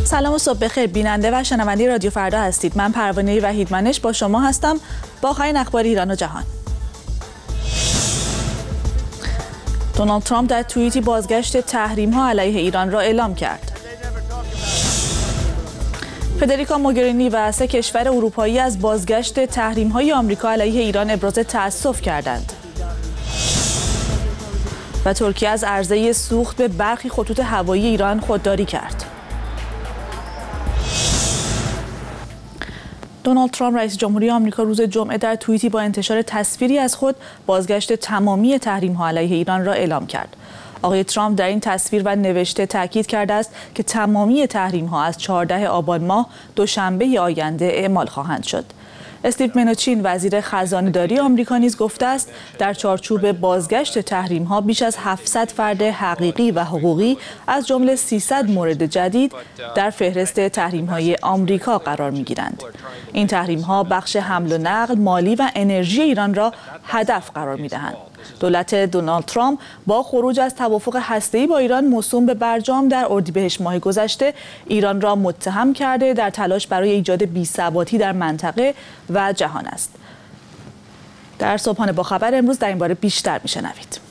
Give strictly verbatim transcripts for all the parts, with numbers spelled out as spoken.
سلام و صبح بخیر بیننده و شنونده رادیو فردا هستید. من پروانه وحیدمنش با شما هستم با آخرین اخبار ایران و جهان. دونالد ترامپ در توییتی بازگشت تحریم‌ها علیه ایران را اعلام کرد. فدریکا موگرینی و سه کشور اروپایی از بازگشت تحریم‌های آمریکا علیه ایران ابراز تأسف کردند. و ترکیه از عرضه سوخت به برخی خطوط هوایی ایران خودداری کرد. دونالد ترامپ رئیس جمهوری آمریکا روز جمعه در توییتی با انتشار تصویری از خود بازگشت تمامی تحریم‌ها علیه ایران را اعلام کرد. آقای ترامپ در این تصویر و نوشته تاکید کرده است که تمامی تحریم‌ها از چهاردهم آبان ماه دوشنبه آینده اعمال خواهند شد. استیو منوچین وزیر خزانه‌داری آمریکا نیز گفته است در چارچوب بازگشت تحریم‌ها بیش از هفتصد فرد حقیقی و حقوقی از جمله سیصد مورد جدید در فهرست تحریم‌های آمریکا قرار می‌گیرند. این تحریم‌ها بخش حمل و نقل، مالی و انرژی ایران را هدف قرار می‌دهند. دولت دونالد ترامپ با خروج از توافق هسته‌ای با ایران موسوم به برجام در اردیبهشت ماه گذشته ایران را متهم کرده در تلاش برای ایجاد بی‌ثباتی در منطقه و جهان است. در صبحانه با خبر امروز در این باره بیشتر میشنوید.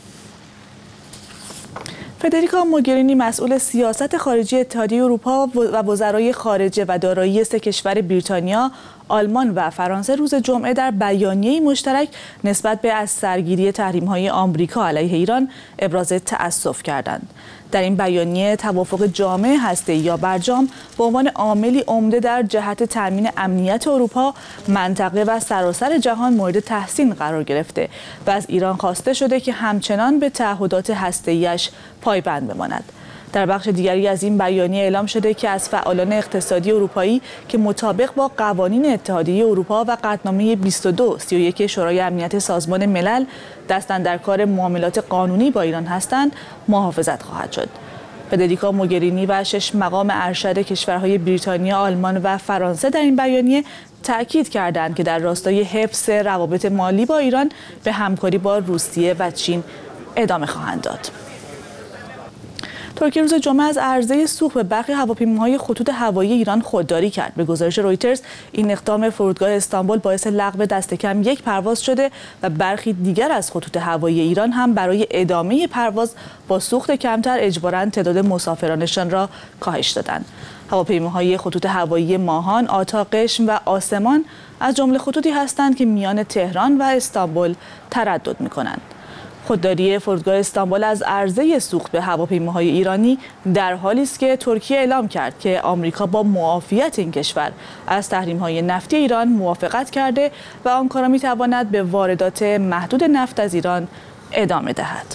فدریکا موگرینی مسئول سیاست خارجی اتحادیه اروپا و وزرای خارجه و دارایی سه کشور بریتانیا، آلمان و فرانسه روز جمعه در بیانیه‌ای مشترک نسبت به از سرگیری تحریم‌های آمریکا علیه ایران ابراز تأسف کردند. در این بیانیه توافق جامع هسته‌ای یا برجام به عنوان عاملی عمده در جهت تامین امنیت اروپا، منطقه و سراسر جهان مورد تحسین قرار گرفته و از ایران خواسته شده که همچنان به تعهدات هسته‌ای‌اش پایبند بماند. در بخش دیگری از این بیانیه اعلام شده که از فعالان اقتصادی اروپایی که مطابق با قوانین اتحادیه اروپا و قطعنامه بیست و دو سی و یک شورای امنیت سازمان ملل دست اندرکار معاملات قانونی با ایران هستند محافظت خواهد شد. فدریکا موگرینی و شش مقام ارشد کشورهای بریتانیا، آلمان و فرانسه در این بیانیه تأکید کردند که در راستای حفظ روابط مالی با ایران به همکاری با روسیه و چین ادامه خواهند داد. ترکیه روز جمعه از عرضه سوخت به برخی هواپیماهای خطوط هوایی ایران خودداری کرد. به گزارش رویترز این اقدام فرودگاه استانبول باعث لغو دست کم یک پرواز شده و برخی دیگر از خطوط هوایی ایران هم برای ادامه پرواز با سوخت کمتر اجباراً تعداد مسافرانشان را کاهش دادند. هواپیماهای خطوط هوایی ماهان، آتا، قشم و آسمان از جمله خطوطی هستند که میان تهران و استانبول تردد می‌کنند. خودداری فرودگاه استانبول از عرضه سوخت به هواپیماهای ایرانی در حالی است که ترکیه اعلام کرد که آمریکا با معافیت این کشور از تحریم‌های نفتی ایران موافقت کرده و آنکارا می‌تواند به واردات محدود نفت از ایران ادامه دهد.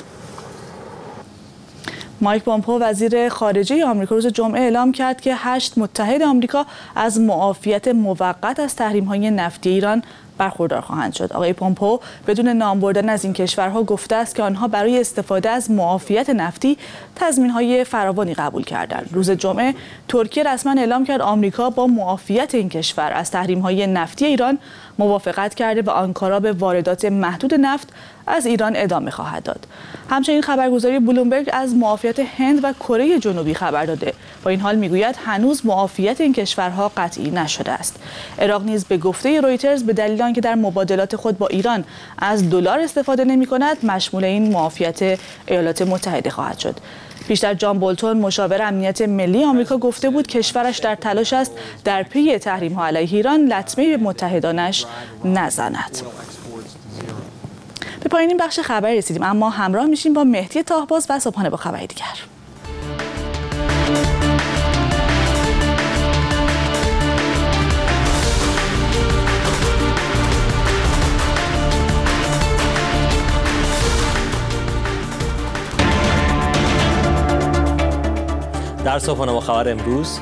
مایک پومپئو وزیر خارجه آمریکا روز جمعه اعلام کرد که هشت متحد آمریکا از معافیت موقت از تحریم‌های نفتی ایران برخوردار خواهند شد. آقای پومپئو بدون نام بردن از این کشورها گفته است که آنها برای استفاده از معافیت نفتی تضمین‌های فراوانی قبول کردند. روز جمعه ترکیه رسما اعلام کرد آمریکا با معافیت این کشور از تحریم‌های نفتی ایران موافقت کرده و آنکارا به واردات محدود نفت از ایران ادامه خواهد داد. همچنین خبرگزاری بلومبرگ از معافیت هند و کره جنوبی خبر داده. با این حال میگوید هنوز معافیت این کشورها قطعی نشده است. عراق نیز به گفته رویترز به دلیل آنکه در مبادلات خود با ایران از دلار استفاده نمی‌کند، مشمول این معافیت ایالات متحده خواهد شد. پیشتر جان بولتون مشاور امنیت ملی آمریکا گفته بود کشورش در تلاش است در پی تحریم‌ها علیه ایران لطمه به متحدانش نزند. به پایان این بخش خبری رسیدیم، اما همراه میشیم با مهدی طاهباز و صبحانه با خبری دیگر. در صبحانه با خبر امروز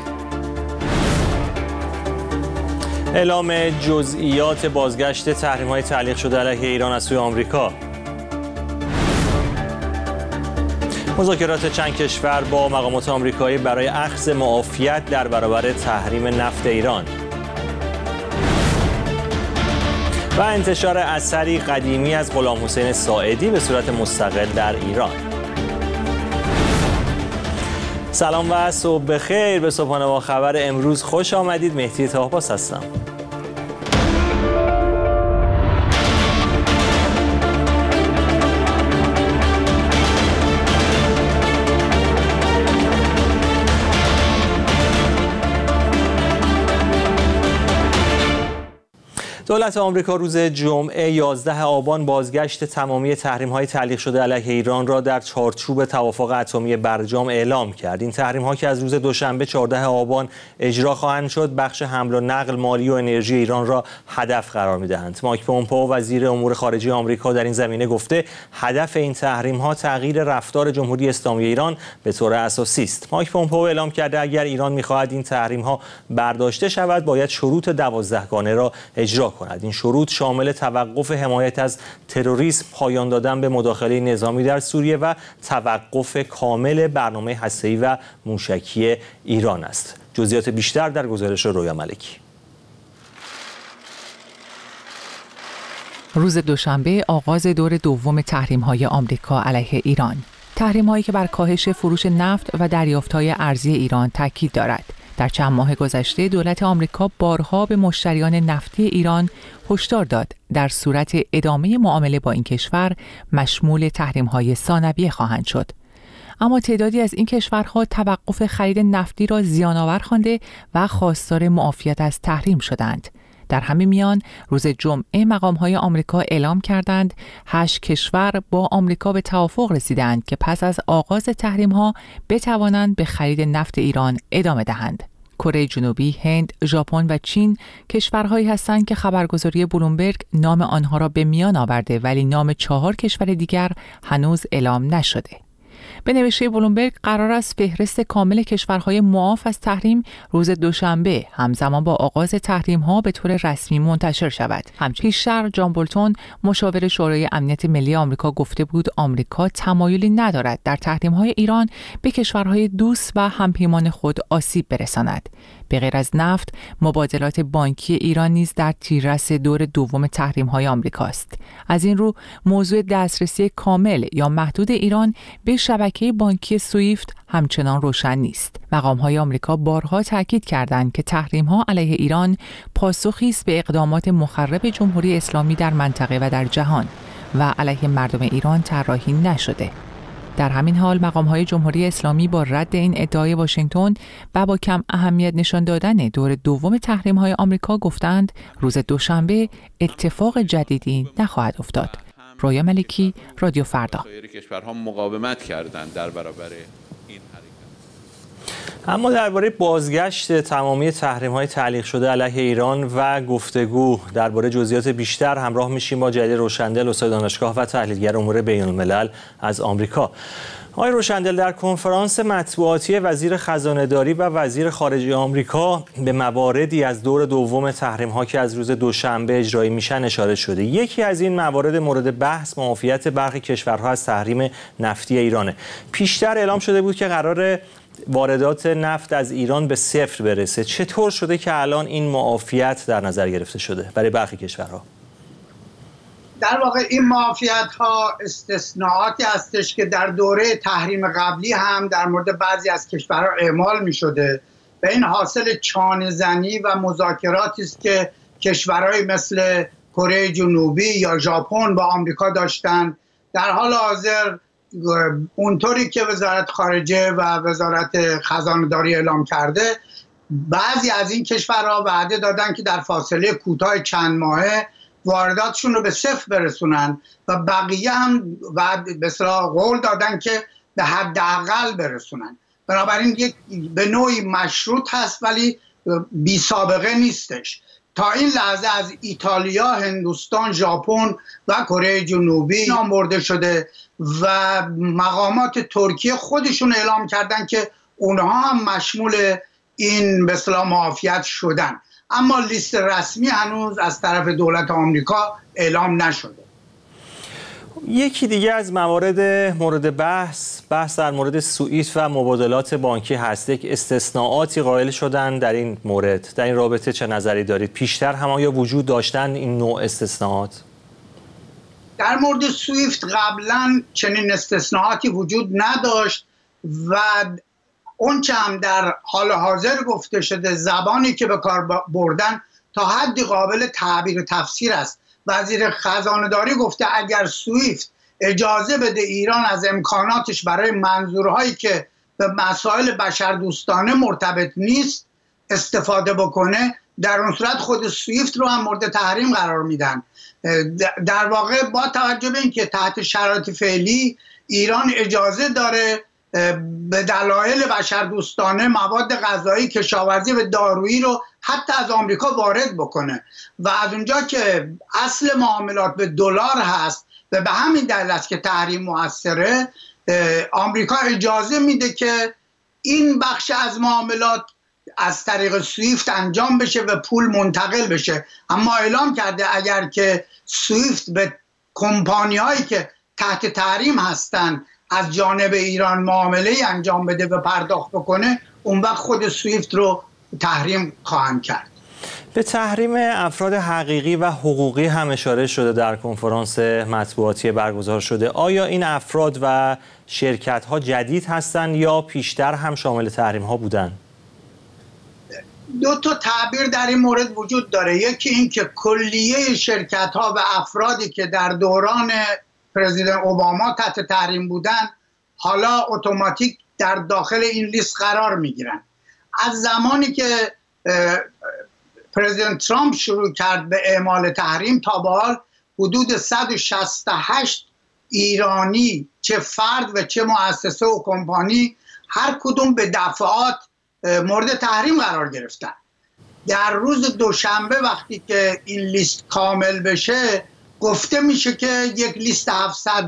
اعلام جزئیات بازگشت تحریم‌های تعلیق شده علیه ایران از سوی آمریکا، مذاکرات چند کشور با مقامات آمریکایی برای اخذ معافیت در برابر تحریم نفت ایران و انتشار اثری قدیمی از غلام حسین ساعدی به صورت مستقل در ایران. سلام و صبح بخیر. به صبحانه با خبر امروز خوش آمدید. مهدی طاهباس هستم. دولت آمریکا روز جمعه یازده آبان بازگشت تمامی تحریم‌های تعلیق شده علیه ایران را در چارچوب توافق اتمی برجام اعلام کرد. این تحریم‌ها که از روز دوشنبه چهاردهم آبان اجرا خواهند شد، بخش حمل و نقل، مالی و انرژی ایران را هدف قرار می‌دهند. مایک پومپئو وزیر امور خارجه آمریکا در این زمینه گفته هدف این تحریم‌ها تغییر رفتار جمهوری اسلامی ایران به طور اساسی است. مایک پومپئو اعلام کرده اگر ایران می‌خواهد این تحریم‌ها برداشته شود، باید شروط دوازدهگانه را اجرا کند. این شروط شامل توقف حمایت از تروریسم، پایان دادن به مداخله نظامی در سوریه و توقف کامل برنامه هسته‌ای و موشکی ایران است. جزئیات بیشتر در گزارش رویا ملکی. روز دوشنبه آغاز دور دوم تحریم‌های آمریکا علیه ایران. تحریم‌هایی که بر کاهش فروش نفت و دریافت‌های ارزی ایران تاکید دارد. در چند ماه گذشته دولت آمریکا بارها به مشتریان نفتی ایران هشدار داد در صورت ادامه معامله با این کشور مشمول تحریم‌های ثانویه خواهند شد. اما تعدادی از این کشورها توقف خرید نفتی را زیان‌آور خوانده و خواستار معافیت از تحریم شدند. در همین میان روز جمعه مقام‌های آمریکا اعلام کردند هشت کشور با آمریکا به توافق رسیدند که پس از آغاز تحریم‌ها بتوانند به خرید نفت ایران ادامه دهند. کره جنوبی، هند، ژاپن و چین کشورهایی هستند که خبرگزاری بلومبرگ نام آنها را به میان آورده، ولی نام چهار کشور دیگر هنوز اعلام نشده. به نوشته بلومبرگ قرار است فهرست کامل کشورهای معاف از تحریم روز دوشنبه همزمان با آغاز تحریم‌ها به طور رسمی منتشر شود. همچنین پیشتر جان بولتون مشاور شورای امنیت ملی آمریکا گفته بود آمریکا تمایلی ندارد در تحریم‌های ایران به کشورهای دوست و همپیمان خود آسیب برساند. به غیر از نفت، مبادلات بانکی ایران نیز در تیررس دور دوم تحریم‌های آمریکاست. از این رو موضوع دسترسی کامل یا محدود ایران به شبکه بانکی سویفت همچنان روشن نیست. مقام‌های آمریکا بارها تاکید کردند که تحریم‌ها علیه ایران پاسخی است به اقدامات مخرب جمهوری اسلامی در منطقه و در جهان و علیه مردم ایران طراحی نشده. در همین حال مقام‌های جمهوری اسلامی با رد این ادعای واشنگتن و با کم اهمیت نشان دادن دور دوم تحریم‌های آمریکا گفتند روز دوشنبه اتفاق جدیدی نخواهد افتاد. رویا ملکی، رادیو فردا. کشورها مقاومت کردند در برابر این حرکت. اما درباره بازگشت تمامی تحریم‌های تعلیق شده علیه ایران و گفتگو درباره جزئیات بیشتر همراه میشیم با جلیل روشندل، استاد دانشگاه و تحلیلگر امور بین‌الملل از آمریکا. آقای روشندل، در کنفرانس مطبوعاتی وزیر خزانه‌داری و وزیر خارجه آمریکا به مواردی از دور دوم تحریم‌ها که از روز دوشنبه اجرایی میشن اشاره شده. یکی از این موارد مورد بحث معافیت برخی کشورها از تحریم نفتی ایرانه. پیشتر اعلام شده بود که قرار واردات نفت از ایران به صفر برسه. چطور شده که الان این معافیت در نظر گرفته شده برای برخی کشورها؟ در واقع این معافیت ها استثناءاتی هستش که در دوره تحریم قبلی هم در مورد بعضی از کشورها اعمال می شده و این حاصل چانه زنی و مذاکراتی است که کشورهای مثل کره جنوبی یا ژاپن با آمریکا داشتن. در حال حاضر اونطوری که وزارت خارجه و وزارت خزانه‌داری اعلام کرده، بعضی از این کشورها وعده دادن که در فاصله کوتاه چند ماهه وارداتشون رو به صفر برسونن و بقیه هم بعد به اصطلاح قول دادن که به حداقل برسونن. بنابراین یک به نوعی مشروط هست ولی بی سابقه نیستش. تا این لحظه از ایتالیا، هندوستان، ژاپن و کره جنوبی نام برده شده و مقامات ترکیه خودشون اعلام کردن که اونها هم مشمول این به اصطلاح معافیت شدن، اما لیست رسمی هنوز از طرف دولت آمریکا اعلام نشده. یکی دیگه از موارد مورد بحث بحث در مورد سوئیفت و مبادلات بانکی هست. یک استثناءاتی قائل شدن در این مورد. در این رابطه چه نظری دارید؟ پیشتر هم آیا وجود داشتن این نوع استثناءات؟ در مورد سوئیفت قبلا چنین استثناءاتی وجود نداشت و اون چه هم در حال حاضر گفته شده، زبانی که به کار بردن تا حدی قابل تعبیر و تفسیر است. وزیر خزانه‌داری گفته اگر سویفت اجازه بده ایران از امکاناتش برای منظورهایی که به مسائل بشردوستانه مرتبط نیست استفاده بکنه، در اون صورت خود سویفت رو هم مورد تحریم قرار میدن. در واقع با توجه به اینکه تحت شرایط فعلی ایران اجازه داره به دلایل بشردوستانه مواد غذایی، کشاورزی و دارویی رو حتی از آمریکا وارد بکنه و از اونجا که اصل معاملات به دلار هست و به همین دلیل است که تحریم موثره، آمریکا اجازه میده که این بخش از معاملات از طریق سویفت انجام بشه و پول منتقل بشه. اما اعلام کرده اگر که سویفت به کمپانی هایی که تحت تحریم هستن از جانب ایران معامله انجام بده و پرداخت بکنه، اون وقت خود سویفت رو تحریم خواهند کرد. به تحریم افراد حقیقی و حقوقی هم اشاره شده در کنفرانس مطبوعاتی برگزار شده. آیا این افراد و شرکت ها جدید هستند یا پیشتر هم شامل تحریم ها بودند؟ دو تا تعبیر در این مورد وجود داره. یکی این که کلیه شرکت ها و افرادی که در دوران پرزیدنت اوباما تحت تحریم بودن حالا اتوماتیک در داخل این لیست قرار میگیرن. از زمانی که پرزیدنت ترامپ شروع کرد به اعمال تحریم تا به حال حدود صد و شصت و هشت ایرانی، چه فرد و چه مؤسسه و کمپانی، هر کدوم به دفعات مورد تحریم قرار گرفتن. در روز دوشنبه وقتی که این لیست کامل بشه گفته میشه که یک لیست هفتصد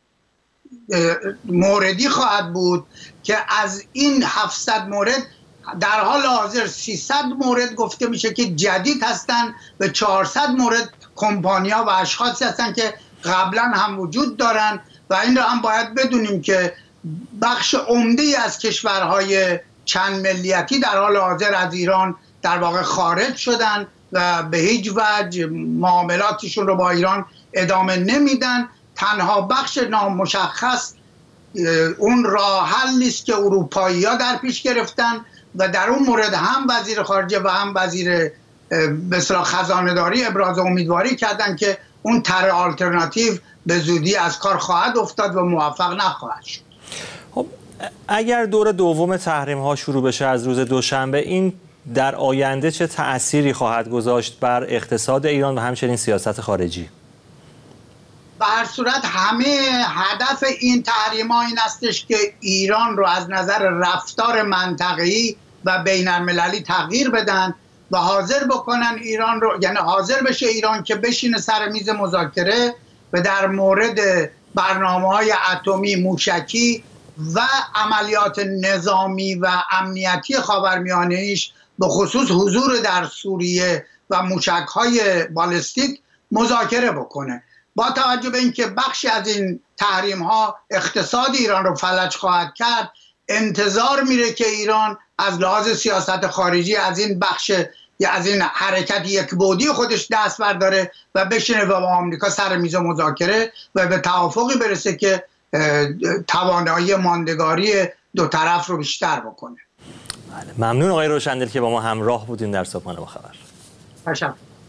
موردی خواهد بود که از این هفتصد مورد در حال حاضر سیصد مورد گفته میشه که جدید هستن و چهارصد مورد کمپانی‌ها و اشخاصی هستن که قبلا هم وجود دارن و این رو هم باید بدونیم که بخش عمده‌ای از کشورهای چند ملیتی در حال حاضر از ایران در واقع خارج شدن و به هیچ وجه معاملاتشون رو با ایران ادامه نمیدن. تنها بخش نامشخص اون راه حل نیست که اروپایی‌ها در پیش گرفتن و در اون مورد هم وزیر خارجه و هم وزیر به اصطلاح خزانه‌داری ابراز امیدواری کردن که اون طرح آلترناتیو به زودی از کار خواهد افتاد و موفق نخواهد شد. خب اگر دور دوم تحریم ها شروع بشه از روز دوشنبه، این در آینده چه تأثیری خواهد گذاشت بر اقتصاد ایران و همچنین سیاست خارجی؟ به هر صورت همه هدف این تحریم ها این استش که ایران رو از نظر رفتار منطقه‌ای و بین المللی تغییر بدن و حاضر بکنن ایران رو، یعنی حاضر بشه ایران که بشینه سر میز مذاکره و در مورد برنامه‌های اتمی، موشکی و عملیات نظامی و امنیتی خاورمیانه‌ایش به خصوص حضور در سوریه و موشک‌های بالستیک مذاکره بکنه. با توجه به اینکه بخشی از این تحریم ها اقتصاد ایران رو فلج خواهد کرد، انتظار میره که ایران از لحاظ سیاست خارجی از این بخش یا از این حرکت یک بعدی خودش دست برداره و بشینه و با آمریکا سر میز مذاکره و به توافقی برسه که توانایی ماندگاری دو طرف رو بیشتر بکنه. ممنون آقای روشندل که با ما همراه بودین در صبحانه با خبر. تشکر.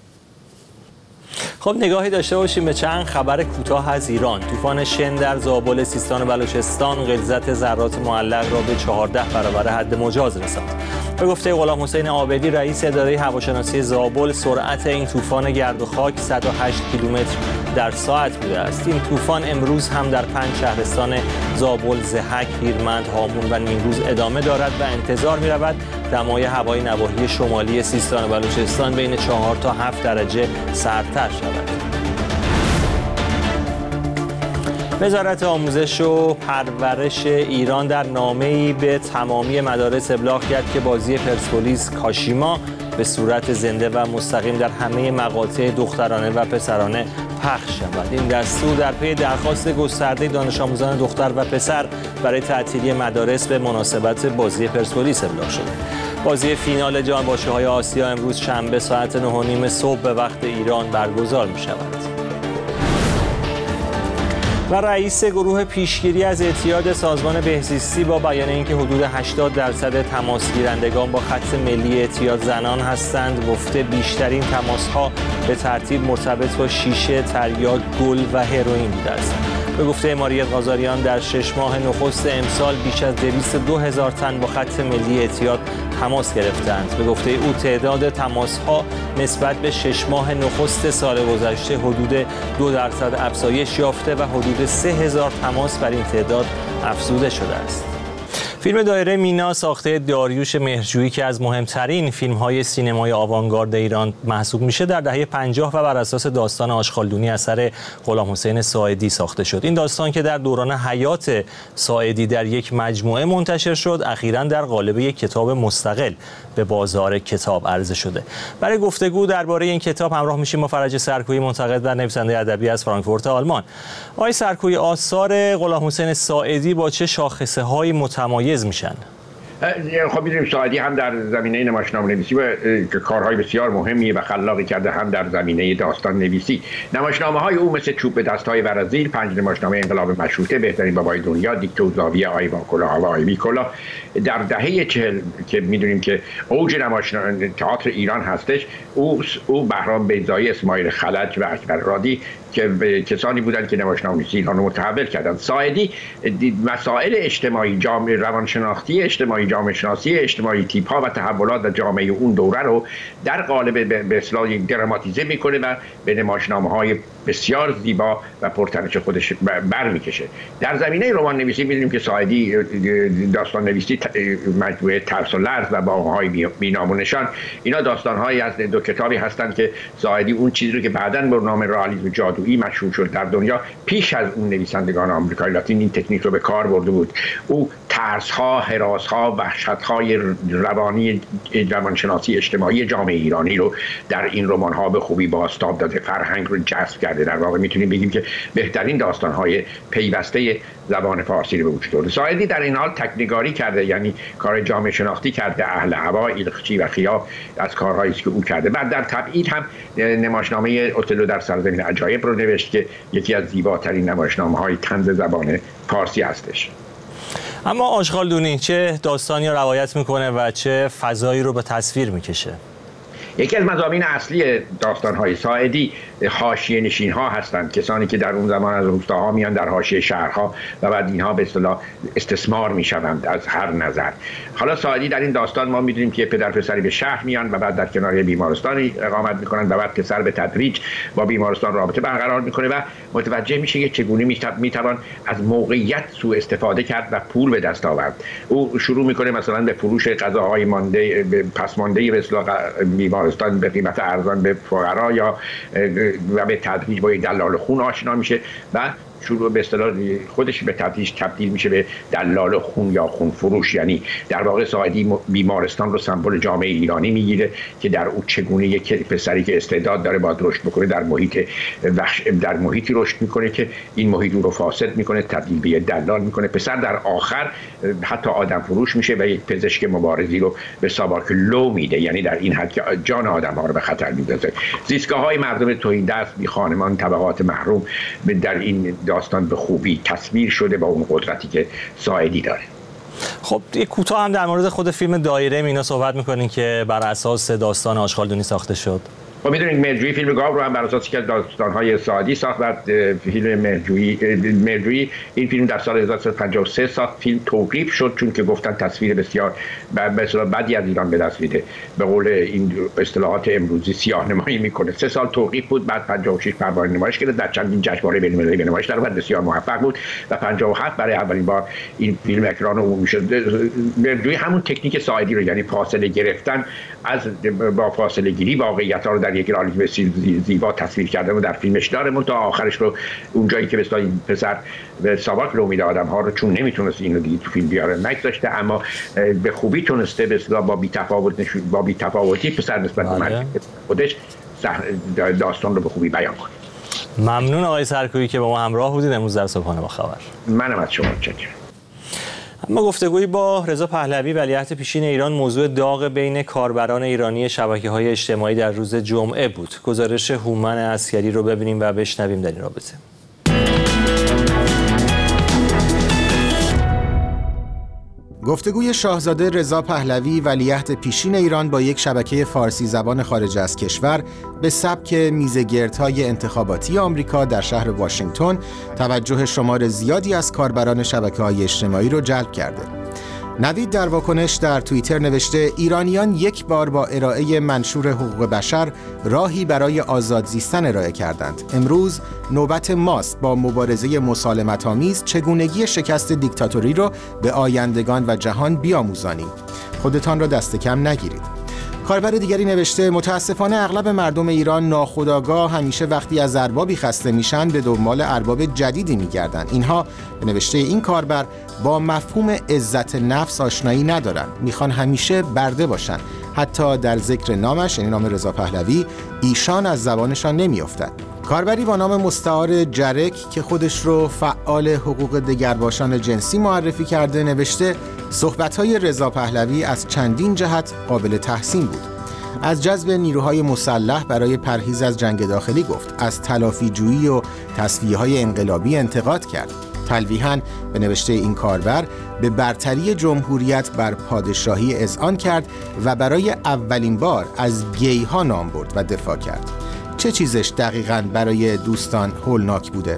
خب نگاهی داشته باشیم به چند خبر کوتاه از ایران. طوفان شن در زابل سیستان و بلوچستان غلظت ذرات معلق را به چهارده برابر حد مجاز رساند. به گفته غلام حسین عابدی رئیس اداره هواشناسی زابل، سرعت این طوفان گرد و خاک صد و هشت کیلومتر در ساعت بوده است. این طوفان امروز هم در پنج شهرستان زابل، ضحک، هیرمند، هامون و نیمروز ادامه دارد و انتظار می رود دمای هوای نواحی شمالی سیستان و بلوچستان بین چهار تا هفت درجه سردتر شود. وزارت آموزش و پرورش ایران در نامه‌ای به تمامی مدارس ابلاغ کرد که بازی پرسپولیس کاشیما به صورت زنده و مستقیم در همه مقاطع دخترانه و پسرانه پخش شود. این دستور در پی درخواست گسترده دانش آموزان دختر و پسر برای تعطیلی مدارس به مناسبت بازی پرسپولیس ابلاغ شده. بازی فینال جانباشی‌های آسیا امروز شنبه ساعت نه و نیم صبح به وقت ایران برگزار می‌شود. و رئیس گروه پیشگیری از اعتیاد سازمان بهزیستی با بیان اینکه حدود هشتاد درصد تماس گیرندگان با خط ملی اعتیاد زنان هستند، گفته بیشترین تماس‌ها به ترتیب مرتبط با شیشه، تریاک، گل و هروئین بوده است. به گفته ماریت غازاریان در شش ماه نخست امسال بیش از دویست و دو هزار تن با خط ملی اعتیاد تماس گرفتند. به گفته او تعداد تماس‌ها نسبت به شش ماه نخست سال گذشته حدود دو درصد افزایش یافته و حدود سه هزار تماس بر این تعداد افزوده شده است. فیلم دایره مینا ساخته داریوش مهرجویی که از مهمترین فیلم‌های سینمای آوانگارد ایران محسوب میشه، در دهه پنجاه و بر اساس داستان آشغالدونی اثر غلامحسین ساعدی ساخته شد. این داستان که در دوران حیات ساعدی در یک مجموعه منتشر شد، اخیراً در قالب یک کتاب مستقل به بازار کتاب عرضه شده. برای گفتگو درباره این کتاب همراه میشیم با فرج سرکویی، منتقد و نویسنده ادبی از فرانکفورت آلمان. آقای سرکویی، آثار غلامحسین ساعدی با چه شاخصه‌هایی متمایز میشن؟ خب می‌دونیم ساعدی هم در زمینه نمایشنامه‌نویسی و کارهای بسیار مهمی و خلاقی کرده، هم در زمینه داستان نویسی. نمایشنامه‌های او مثل چوب به دست‌های برازیل، پنج نمایشنامه انقلاب مشروطه، بهترین بابای دنیا، دیکته و زاویه، آی با کلاه و آی بی کلاه، در دهه چهل که می‌دونیم که اوج نمایشنامه تئاتر ایران هستش، او او بهرام بیضایی، اسماعیل خلج و اکبر رادی که کسانی بودند که نمایشنامه‌نویسی ایران رو متحول کردند. ساعدی مسائل اجتماعی، جامعه روانشناختی اجتماعی، جامعه شناسی اجتماعی، تیپ‌ها و تحولات و جامعه اون دوره رو در قالب به اصطلاح دراماتیزه میکنه و به نمایشنامه‌های بسیار زیبا و پرتنش خودش برمیکشه. در زمینه رمان نویسی می‌دونیم که ساعدی داستان نویسی مجموعه ترس و لرز و باغ‌های بی‌نام اینا داستان‌هایی از دو کتابی هستند که ساعدی اون چیزی رو که بعداً به نام رئالیسم جادویی مشهور شد در دنیا، پیش از اون نویسندگان آمریکایی لاتین این تکنیک رو به کار برده بود. او ترس‌ها، هراس‌ها، وحشت‌های روانی، روانشناسی اجتماعی جامعه ایرانی رو در این رمان‌ها به خوبی بازتاب داده، فرهنگ رو جذب کرده. در واقع میتونیم بگیم که بهترین داستان‌های پیوسته زبان فارسی رو به وجود آورده. ساعدی در این حال تکنیکاری کرده، یعنی کار جامعه شناختی کرده، اهل هوا، ایلخچی و خیاب از کارهایی که او کرده. بعد در تبعید هم نمایشنامه اوتلو در سرزمین عجایب رو نوشت که یکی از زیباترین نمایشنامه‌های طنز زبان فارسی هستش. اما آشغالدونی چه داستانی رو روایت میکنه و چه فضایی رو به تصویر میکشه؟ یکی از مضامین اصلی داستان‌های ساعدی حاشیه نشین‌ها هستند، کسانی که در اون زمان از روستاها میان در حاشیه شهرها و بعد اینها به اصطلاح استثمار میشوند از هر نظر. حالا ساعدی در این داستان ما می‌دونیم که پدر پسری به شهر میان و بعد در کنار بیمارستانی اقامت می‌کنند و بعد پسر به تدریج با بیمارستان رابطه برقرار می‌کنه و متوجه میشه که چگونه میتوان از موقعیت سوء استفاده کرد و پول به دست آورد. او شروع می‌کنه مثلا به فروش غذاهای مانده پس مانده به اصطلاح بیمارستان به قیمت ارزان به فقرا یا و به تدریج با دلال خون آشنا میشه و شروع به اصطلاح خودش به تدریج تبدیل میشه به دلال خون یا خون فروش. یعنی در واقع ساعدی بیمارستان رو سمبل جامعه ایرانی میگیره که در او چگونه یک پسری که استعداد داره باید رشد بکنه در محیط وحش در محیطی رشد میکنه که این محیط او رو فاسد میکنه، تبدیل به دلال میکنه. پسر در آخر حتی آدم فروش میشه و یک پزشک مبارزی رو به ساواک لو میده، یعنی در این حد که جان آدم ها رو به خطر میندازه. زیستگاه های مردم توحید دست بی خانمان، طبقات محروم در این داستان به خوبی تصویر شده با اون قدرتی که ساعدی داره. خب یک کوتاه هم در مورد خود فیلم دایره مینا صحبت میکنین که بر اساس داستان آشغالدونی ساخته شد. ما می‌دونیم مهرجویی فیلم گاو رو هم بر اساس یک از داستان‌های ساعدی ساخت. بعد فیلم مهرجویی مهرجویی این فیلم در سال هزار و سیصد و پنجاه و سه ساخت. فیلم توقیف شد چون که گفتن تصویر بسیار به اصطلاح بدی از ایران به دست میده، به قول این اصطلاحات امروزی سیاه‌نمایی میکنه. سه سال توقیف بود، بعد پنجاه و شش پروانه نمایش گرفت، در چندین جشنواره بین‌المللی به نمایش در اومد، بسیار موفق بود و پنجاه و هفت برای اولین بار این فیلم اکران عمومی شد. مهرجویی همون تکنیک ساعدی رو، یعنی فاصله گرفتن از با فاصله گیری واقعیت‌ها رو در یک رئالیسم زیبا تصویر کرده و در فیلمش داره. من تا آخرش رو اونجایی که مثلا این پسر به ساواک لو میده آدم‌ها رو، چون نمیتونست اینو دیگه تو فیلم بیاره نگذاشته، اما به خوبی تونسته به اصطلاح با بی‌تفاوت نشون با بی‌تفاوتی پسر نسبت به مرد خودش داستان رو به خوبی بیان کنه. ممنون آقای سرکویی که با ما همراه بودید امروز در صبحانه با خبر. منم از شما متشکرم. اما گفتگویی با رضا پهلوی ولیعهد پیشین ایران موضوع داغ بین کاربران ایرانی شبکه‌های اجتماعی در روز جمعه بود. گزارش هومن عسکری رو ببینیم و بشنویم در این رابطه. گفتگوی شاهزاده رضا پهلوی ولیعهد پیشین ایران با یک شبکه فارسی زبان خارج از کشور به سبک میزگردهای انتخاباتی آمریکا در شهر واشنگتن توجه شمار زیادی از کاربران شبکه‌های اجتماعی را جلب کرده. نوید در واکنش در توییتر نوشته ایرانیان یک بار با ارائه منشور حقوق بشر راهی برای آزاد زیستن ارائه کردند. امروز نوبت ماست با مبارزه مسالمت‌آمیز چگونگی شکست دیکتاتوری را به آیندگان و جهان بیاموزانیم. خودتان را دست کم نگیرید. کاربر دیگری نوشته متاسفانه اغلب مردم ایران ناخودآگاه همیشه وقتی از اربابی خسته میشن به دنبال ارباب جدیدی میگردن. اینها به نوشته این کاربر با مفهوم عزت نفس آشنایی ندارن، میخوان همیشه برده باشن. حتی در ذکر نامش، یعنی نام رضا پهلوی، ایشان از زبانشان نمیافتد. کاربری با نام مستعار جرک که خودش رو فعال حقوق دگرباشان جنسی معرفی کرده نوشته صحبت‌های رضا پهلوی از چندین جهت قابل تحسین بود. از جذب نیروهای مسلح برای پرهیز از جنگ داخلی گفت، از تلافی جویی و تصفیه‌های انقلابی انتقاد کرد. تلویحاً به نوشته این کاربر به برتری جمهوریت بر پادشاهی اذعان کرد و برای اولین بار از گی‌ها نام برد و دفاع کرد. چه چیزش دقیقاً برای دوستان هولناک بوده؟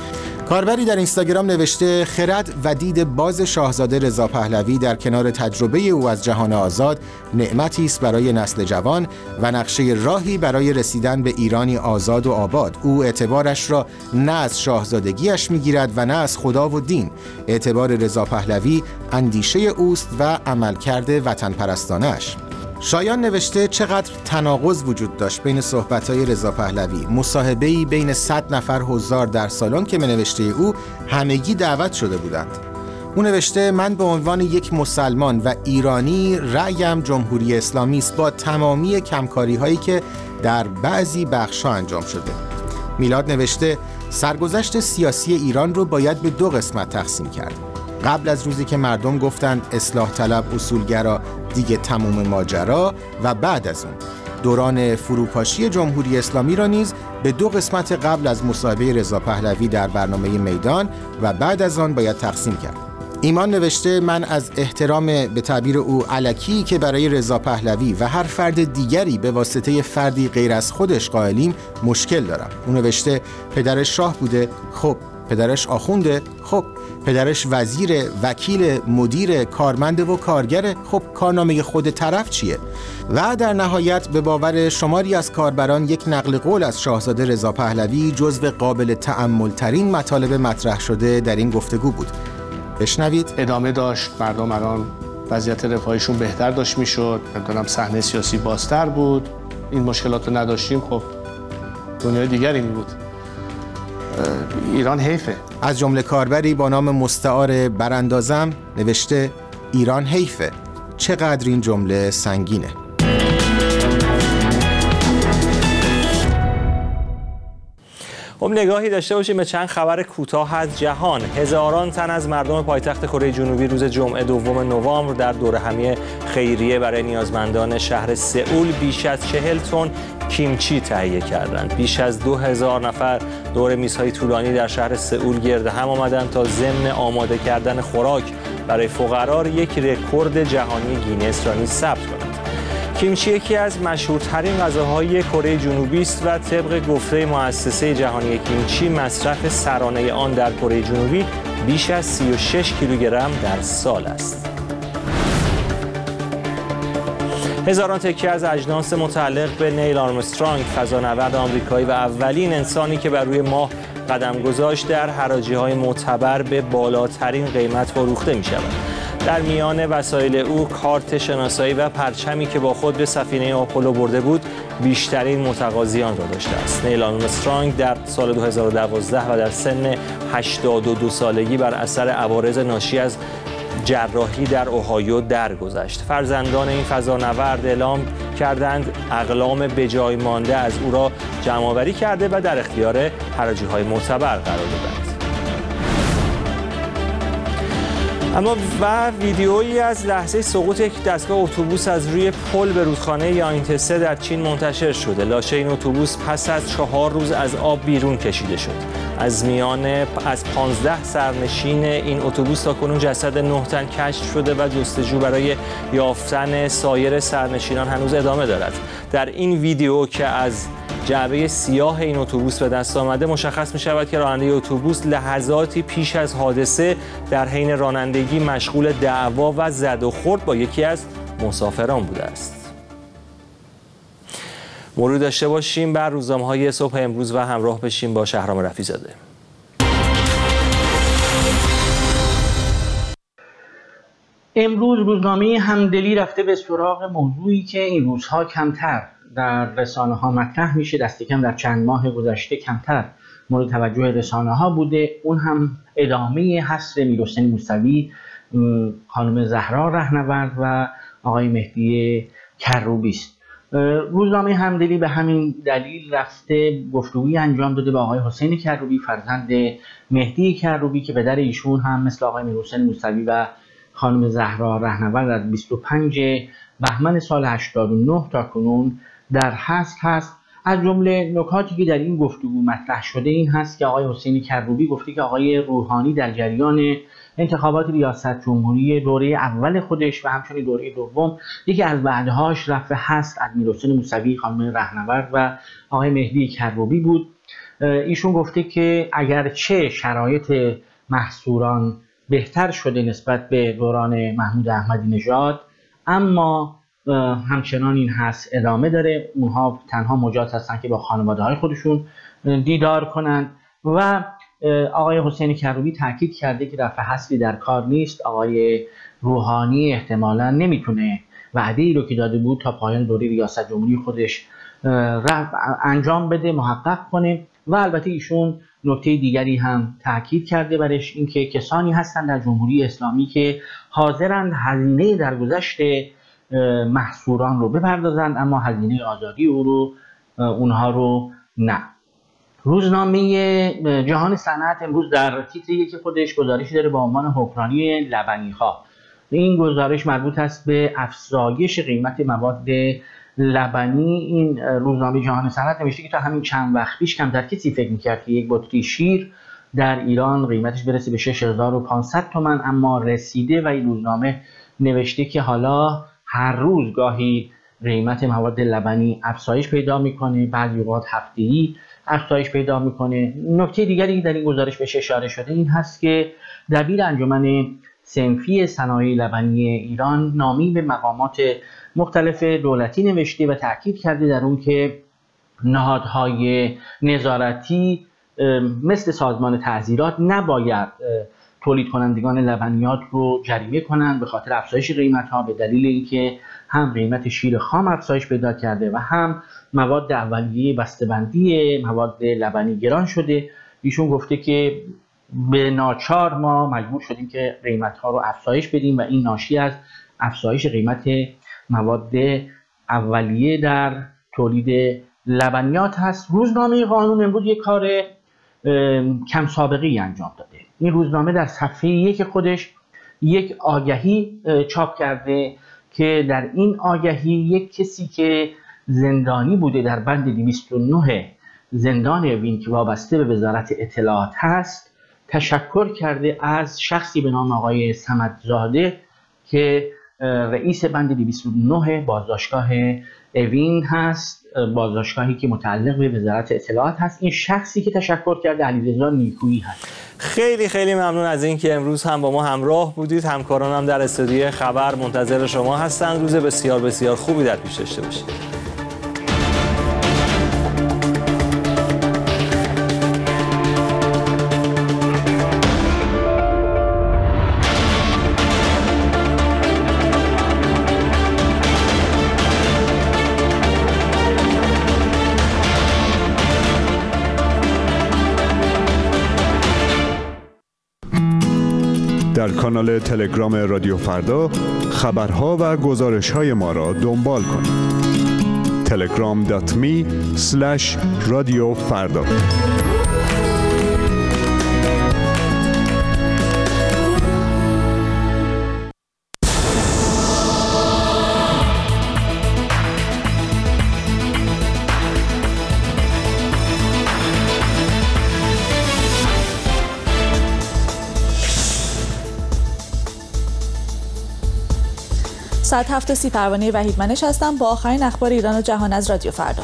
کاربری در اینستاگرام نوشته خرد و دید باز شاهزاده رضا پهلوی در کنار تجربه او از جهان آزاد نعمتی است برای نسل جوان و نقشه راهی برای رسیدن به ایرانی آزاد و آباد. او اعتبارش را نه از شاهزادگیش میگیرد و نه از خدا و دین. اعتبار رضا پهلوی اندیشه اوست و عملکرد وطن پرستانش. شایان نوشته چقدر تناقض وجود داشت بین صحبت‌های رضا پهلوی، مصاحبه‌ای بین صد نفر حضار در سالن که به نوشته او همگی دعوت شده بودند. او نوشته من به عنوان یک مسلمان و ایرانی رأیم جمهوری اسلامی است با تمامی کمکاری‌هایی که در بعضی بخش‌ها انجام شده. میلاد نوشته سرگذشت سیاسی ایران رو باید به دو قسمت تقسیم کرد. قبل از روزی که مردم گفتند اصلاح طلب اصولگرا دیگه تموم ماجرا و بعد از اون دوران فروپاشی جمهوری اسلامی را نیز به دو قسمت قبل از مصاحبه رضا پهلوی در برنامه میدان و بعد از آن باید تقسیم کرد. ایمان نوشته من از احترام به تعبیر او الکی که برای رضا پهلوی و هر فرد دیگری به واسطه فردی غیر از خودش قائلیم مشکل دارم. او نوشته پدرش شاه بوده، خب پدرش آخونده، خب پدرش وزیر، وکیل، مدیر، کارمند و کارگر، خب کارنامه خود طرف چیه؟ و در نهایت به باور شماری از کاربران یک نقل قول از شاهزاده رضا پهلوی جزو قابل تأمل ترین مطالب مطرح شده در این گفتگو بود. بشنوید. ادامه داشت، مردم الان وضعیت رفاهیشون بهتر داشت میشد، نمیدونم صحنه سیاسی بازتر بود، این مشکلات رو نداشتیم، خب دنیای دیگری می بود. ایران حیفه. از جمله کاربری با نام مستعار براندازم نوشته ایران حیفه. چقدر این جمله سنگینه. خب نگاهی داشته باشیم به چند خبر کوتاه از جهان. هزاران تن از مردم پایتخت کره جنوبی روز جمعه دوم نوامبر در دورهمی خیریه برای نیازمندان شهر سئول بیش از چهل تن کیمچی تهیه کردند. بیش از دو هزار نفر دور میزهای طولانی در شهر سئول گرد هم آمدند تا ضمن آماده کردن خوراک برای فقرا یک رکورد جهانی گینس را نیز ثبت کنند. کیمچی یکی از مشهورترین غذاهای کره جنوبی است و طبق گفته مؤسسه جهانی کیمچی مصرف سرانه آن در کره جنوبی بیش از سی و شش کیلوگرم در سال است. هزاران تکه از اجناس متعلق به نیل آرمسترانگ، فضانورد آمریکایی و اولین انسانی که بر روی ماه قدم گذاشت، در حراجی‌های معتبر به بالاترین قیمت فروخته می‌شود. در میان وسایل او کارت شناسایی و پرچمی که با خود به سفینه آپولو برده بود بیشترین متقاضیان را داشته است. نیل آرمسترانگ در سال دو هزار و دوازده و در سن هشتاد و دو سالگی بر اثر عوارض ناشی از جراحی در اوهایو درگذشت. فرزندان این فضانورد اعلام کردند اقلام به جای مانده از او را جمع‌آوری کرده و در اختیار حراجی‌های معتبر قرار دادند. اما و ویدیویی از لحظه سقوط یک دستگاه اتوبوس از روی پل به رودخانه یانگتسه در چین منتشر شده. لاشه این اتوبوس پس از چهار روز از آب بیرون کشیده شد. از میان از پانزده سرنشین این اتوبوس تا کنون جسد نه تن کشف شده و جستجو برای یافتن سایر سرنشینان هنوز ادامه دارد. در این ویدیو که از جعبه سیاه این اتوبوس به دست آمده مشخص می شود که راننده اتوبوس لحظاتی پیش از حادثه در حین رانندگی مشغول دعوا و زد و خورد با یکی از مسافران بوده است. مرور داشته باشیم بر روزنامه‌های صبح امروز و همراه بشیم با شهرام رفیع‌زاده. امروز روزنامه همدلی رفته به سراغ موضوعی که این روزها کمتر در رسانه ها مطرح میشه، دست کم در چند ماه گذشته کمتر مورد توجه رسانه ها بوده. اون هم ادامه حصر میرحسین موسوی، خانم زهرا رهنورد و آقای مهدی کروبی است. روزنامه همدلی به همین دلیل رفته گفتگویی انجام داده با آقای حسین کروبی، فرزند مهدی کروبی که پدر ایشون هم مثل آقای میرحسین موسوی و خانم زهرا رهنورد از بیست و پنجم بهمن سال هشتاد و نه تا کنون در حبس هست. از جمله نکاتی که در این گفتگو مطرح شده این هست که آقای حسین کروبی گفته که آقای روحانی در جریان انتخابات ریاست جمهوری دوره اول خودش و همچنین دوره دوم یکی از وعده‌هاش رفع هست از میرحسین موسوی، خانم رهنورد و آقای مهدی کروبی بود. ایشون گفته که اگرچه شرایط محصوران بهتر شده نسبت به دوران محمود احمدی نژاد، اما همچنان این هست ادامه داره. اونها تنها مجاز هستن که با خانواده های خودشون دیدار کنند و آقای حسین کروبی تاکید کرده که رفع حصری در کار نیست. آقای روحانی احتمالاً نمیتونه وعده‌ای رو که داده بود تا پایان دوره ریاست جمهوری خودش انجام بده، محقق کنه. و البته ایشون نکته دیگری هم تاکید کرده برش، اینکه کسانی هستند در جمهوری اسلامی که حاضرند هزینه درگذشت محصوران رو بپردازند اما هزینه آزادی او رو اونها رو نه. روزنامه جهان صنعت امروز در تیتر یک خودش گزارشی داره با عنوان حکمرانی لبنی‌ها. این گزارش مربوط است به افزایش قیمت مواد لبنی. این روزنامه جهان صنعت نوشته که تا همین چند وقت پیش کمتر کسی فکر می‌کرد که یک بطری شیر در ایران قیمتش برسه به شش هزار و پانصد تومان، اما رسیده. و این روزنامه نوشته که حالا هر روز گاهی قیمت مواد لبنی افزایش پیدا میکنه، بعضی اوقات هفته‌ای افزایش پیدا میکنه. نکته دیگری در این گزارش بهش اشاره شده این هست که دبیر انجمن صنفی صنایع لبنی ایران نامی به مقامات مختلف دولتی نوشته و تاکید کرده در اون که نهادهای نظارتی مثل سازمان تعزیرات نباید تولید کنندگان لبنیات رو جریمه کنند به خاطر افزایش قیمت‌ها، به دلیل اینکه هم قیمت شیر خام افزایش پیدا کرده و هم مواد اولیه بسته‌بندی مواد لبنی گران شده. ایشون گفته که به ناچار ما مجبور شدیم که قیمت‌ها رو افزایش بدیم و این ناشی از افزایش قیمت مواد اولیه در تولید لبنیات هست. روزنامه قانون امروز یک کار کم سابقه‌ای انجام داده. این روزنامه در صفحه یک خودش یک آگهی چاپ کرده که در این آگهی یک کسی که زندانی بوده در بند دویست و نه زندان اوین که وابسته به وزارت اطلاعات هست تشکر کرده از شخصی به نام آقای صمدزاده که رئیس بند دویست و نه بازداشتگاه اوین هست، بازداشتگاهی که متعلق به وزارت اطلاعات هست. این شخصی که تشکر کرده علیرضا نیکویی هست. خیلی خیلی ممنون از اینکه امروز هم با ما همراه بودید. همکارانم در استودیو خبر منتظر شما هستند. روز بسیار بسیار خوبی در پیش داشته باشید. در کانال تلگرام رادیو فردا خبرها و گزارش‌های ما را دنبال کنید. تلگرام دات می اسلش رادیو فردا. ساعت هفت و سی پروانه وحید منش هستم با آخرین اخبار ایران و جهان از رادیو فردا.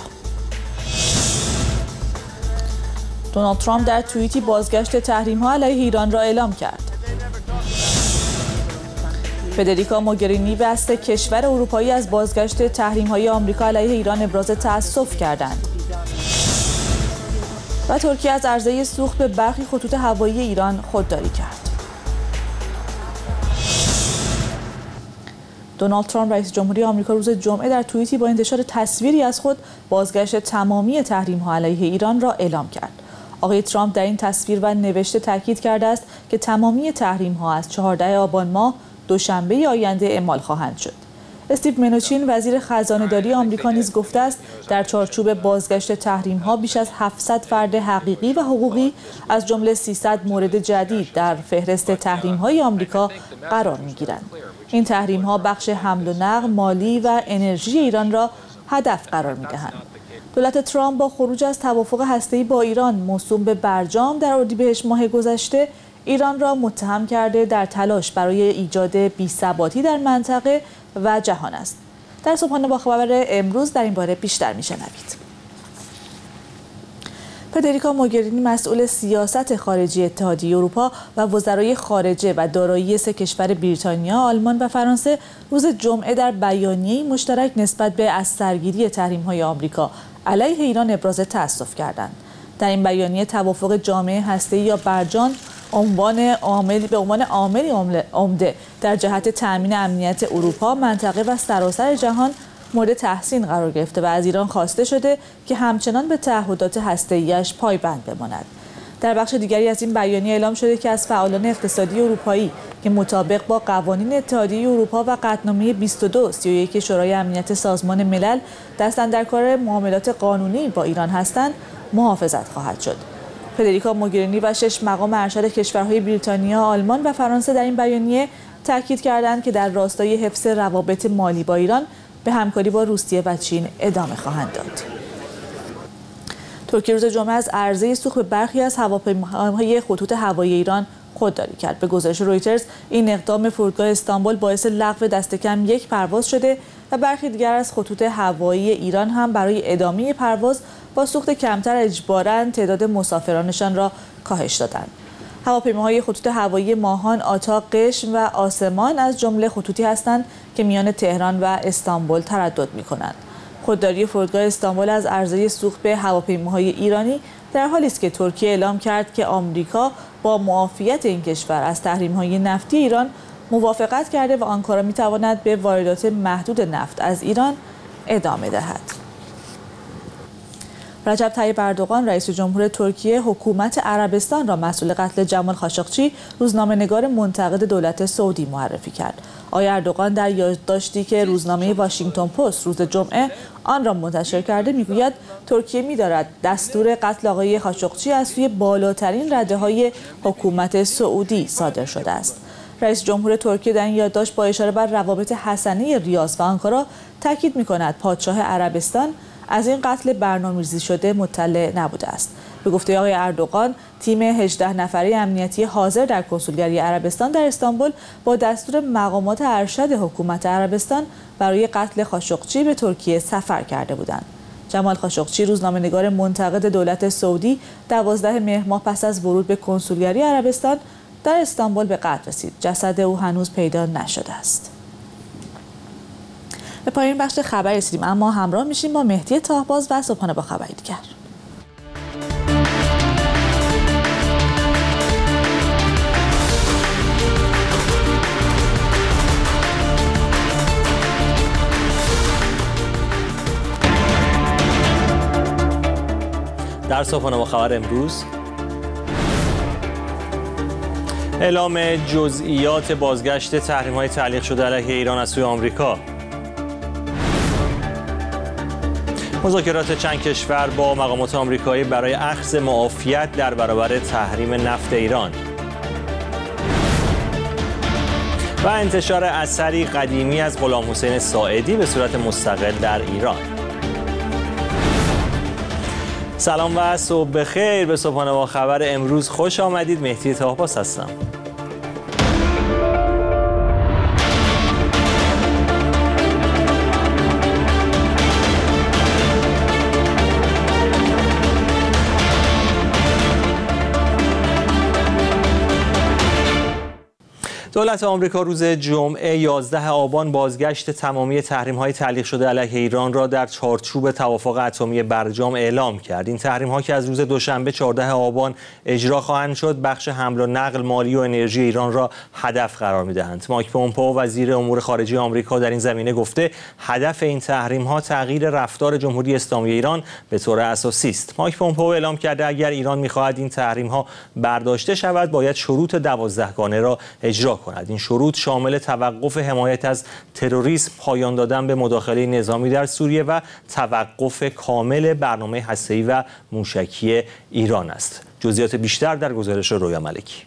دونالد ترامپ در توییتی بازگشت تحریم‌ها علیه ایران را اعلام کرد. فدریکا موگرینی وسط کشور اروپایی از بازگشت تحریم‌های آمریکا علیه ایران ابراز تأسف کردند. و ترکیه از عرضه سوخت به برخی خطوط هوایی ایران خودداری کرد. دونالد ترامپ رئیس جمهوری آمریکا روز جمعه در توییتی با انتشار تصویری از خود بازگشت تمامی تحریم‌ها علیه ایران را اعلام کرد. آقای ترامپ در این تصویر و نوشته تاکید کرده است که تمامی تحریم‌ها از چهاردهم آبان ماه دوشنبه آینده اعمال خواهند شد. استیو منوچین وزیر خزانه‌داری آمریکا نیز گفته است در چارچوب بازگشت تحریم‌ها بیش از هفتصد فرد حقیقی و حقوقی از جمله سیصد مورد جدید در فهرست تحریم‌های آمریکا قرار می‌گیرند. این تحریم‌ها بخش حمل و نقل، مالی و انرژی ایران را هدف قرار می‌دهند. دولت ترامپ با خروج از توافق هسته‌ای با ایران موسوم به برجام در اردیبهشت ماه گذشته ایران را متهم کرده در تلاش برای ایجاد بی‌ثباتی در منطقه و جهان است. در صبحانه با خبر امروز در این باره بیشتر می‌شنوید. فدریکا موگرینی مسئول سیاست خارجی اتحادیه اروپا و وزرای خارجه و دارایی سه کشور بریتانیا، آلمان و فرانسه روز جمعه در بیانیه‌ای مشترک نسبت به از سرگیری تحریم‌های آمریکا علیه ایران ابراز تأسف کردند. در این بیانیه توافق جامعه هسته‌ای یا برجام عنوان عاملی به عنوان عاملی عمده در جهت تأمین امنیت اروپا، منطقه و سراسر جهان مورد تحسین قرار گرفته و از ایران خواسته شده که همچنان به تعهدات هسته‌ای‌اش پایبند بماند. در بخش دیگری از این بیانیه اعلام شده که از فعالان اقتصادی اروپایی که مطابق با قوانین اتحادیه اروپا و قطعنامه بیست و دو سی و یک شورای امنیت سازمان ملل دست اندر کار معاملات قانونی با ایران هستند محافظت خواهد شد. فدریکا موگرینی و شش مقام ارشد کشورهای بریتانیا، آلمان و فرانسه در این بیانیه تاکید کردند که در راستای حفظ روابط مالی با ایران به همکاری با روسیه و چین ادامه خواهند داد. ترکیه روز جمعه از عرضه سوخت به برخی از هواپیماهای خطوط هوایی ایران خودداری کرد. به گزارش رویترز این اقدام فرودگاه استانبول باعث لغو دست کم یک پرواز شده و برخی دیگر از خطوط هوایی ایران هم برای ادامه پرواز با سوخت کمتر اجباراً تعداد مسافرانشان را کاهش دادند. هواپیماهای خطوط هوایی ماهان، آتا، قشم و آسمان از جمله خطوطی هستند که میان تهران و استانبول تردد می‌کنند. خودداری فرودگاه استانبول از عرضه سوخت به هواپیماهای ایرانی در حالی است که ترکیه اعلام کرد که آمریکا با معافیت این کشور از تحریم‌های نفتی ایران موافقت کرده و آنکارا می‌تواند به واردات محدود نفت از ایران ادامه دهد. رجب طیب اردوغان رئیس جمهور ترکیه حکومت عربستان را مسئول قتل جمال خاشقچی، روزنامه‌نگار منتقد دولت سعودی معرفی کرد. آقای اردوغان در یادداشتی که روزنامه واشنگتن پست روز جمعه آن را منتشر کرده میگوید ترکیه می‌دارد دستور قتل آقای خاشقچی از سوی بالاترین رده‌های حکومت سعودی صادر شده است. رئیس جمهور ترکیه در این یادداشت با اشاره بر روابط حسنه ریاض و آنکارا تاکید می‌کند پادشاه عربستان از این قتل برنامه‌ریزی شده مطلع نبوده است. به گفته آقای اردوغان، تیم هجده نفره امنیتی حاضر در کنسولگری عربستان در استانبول با دستور مقامات ارشد حکومت عربستان برای قتل خاشقچی به ترکیه سفر کرده بودند. جمال خاشقچی، روزنامه‌نگار منتقد دولت سعودی، دوازده مهر ماه پس از ورود به کنسولگری عربستان در استانبول به قتل رسید. جسد او هنوز پیدا نشده است. به پایان بخش خبر رسیدیم، اما همراه میشیم با مهدی تاهباز و صبحانه با خبری دیگر. در صبحانه با خبر امروز اعلام جزئیات بازگشت تحریم‌های تعلیق شده علیه ایران از سوی آمریکا، مذاکرات چند کشور با مقامات آمریکایی برای اخذ معافیت در برابر تحریم نفت ایران و انتشار اثری قدیمی از غلام حسین ساعدی به صورت مستقل در ایران. سلام و صبح بخیر. به صبحانه با خبر امروز خوش آمدید. مهدی تاهباز هستم. دولت آمریکا روز جمعه یازده آبان بازگشت تمامی تحریم‌های تعلیق شده علیه ایران را در چارچوب توافق اتمی برجام اعلام کرد. این تحریم‌ها که از روز دوشنبه چهاردهم آبان اجرا خواهند شد، بخش حمل و نقل، مالی و انرژی ایران را هدف قرار می‌دهند. مایک پومپئو وزیر امور خارجه آمریکا در این زمینه گفته هدف این تحریم‌ها تغییر رفتار جمهوری اسلامی ایران به طور اساسی است. مایک پومپئو اعلام کرده اگر ایران می‌خواهد این تحریم‌ها برداشته شود، باید شروط دوازدهگانه را اجرا کند. این شروط شامل توقف حمایت از تروریسم، پایان دادن به مداخله نظامی در سوریه و توقف کامل برنامه هسته‌ای و موشکی ایران است. جزئیات بیشتر در گزارش رویا ملکی.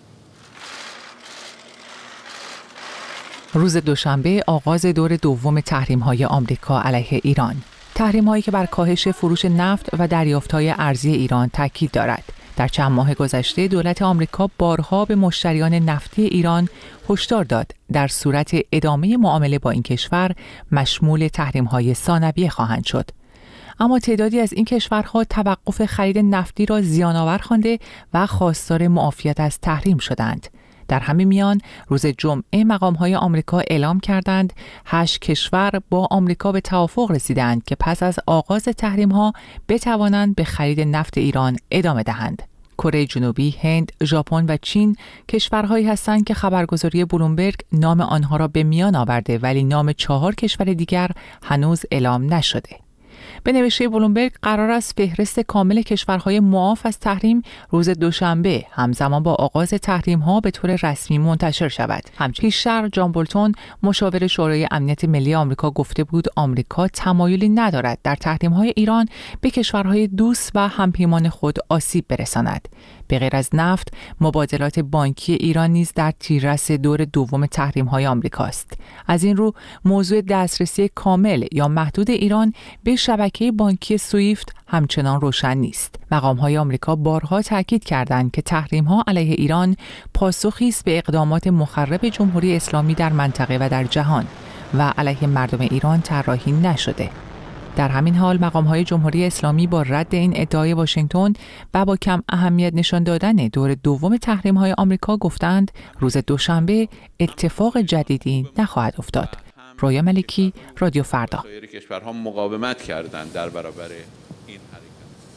روز دوشنبه آغاز دور دوم تحریم‌های آمریکا علیه ایران. تحریم‌هایی که بر کاهش فروش نفت و دریافت‌های ارزی ایران تاکید دارد. در چند ماه گذشته دولت آمریکا بارها به مشتریان نفتی ایران هشدار داد در صورت ادامه معامله با این کشور مشمول تحریم‌های ثانویه خواهند شد. اما تعدادی از این کشورها توقف خرید نفتی را زیان‌آور خوانده و خواستار معافیت از تحریم شدند. در همین میان روز جمعه مقام‌های آمریکا اعلام کردند هشت کشور با آمریکا به توافق رسیدند که پس از آغاز تحریم‌ها بتوانند به خرید نفت ایران ادامه دهند. کره جنوبی، هند، ژاپن و چین کشورهایی هستند که خبرگزاری بلومبرگ نام آنها را به میان آورده، ولی نام چهار کشور دیگر هنوز اعلام نشده. به نوشته بلومبرگ قرار است فهرست کامل کشورهای معاف از تحریم روز دوشنبه همزمان با آغاز تحریم‌ها به طور رسمی منتشر شود. همچنین پیشتر جان بولتون مشاور شورای امنیت ملی آمریکا گفته بود آمریکا تمایلی ندارد در تحریم‌های ایران به کشورهای دوست و همپیمان خود آسیب برساند. به غیر از نفت، مبادلات بانکی ایران نیز در تیررس دور دوم تحریم‌های آمریکاست. از این رو موضوع دسترسی کامل یا محدود ایران به شبکه بانکی سویفت همچنان روشن نیست. مقام‌های آمریکا بارها تاکید کردند که تحریم‌ها علیه ایران پاسخی است به اقدامات مخرب جمهوری اسلامی در منطقه و در جهان و علیه مردم ایران طراحی نشده. در همین حال مقام‌های جمهوری اسلامی با رد این ادعای واشنگتن و با کم اهمیت نشان دادن دور دوم تحریم‌های آمریکا گفتند روز دوشنبه اتفاق جدیدی نخواهد افتاد. رویا ملکی، رادیو فردا. کشورها مقاومت کردند در برابر این حرکت.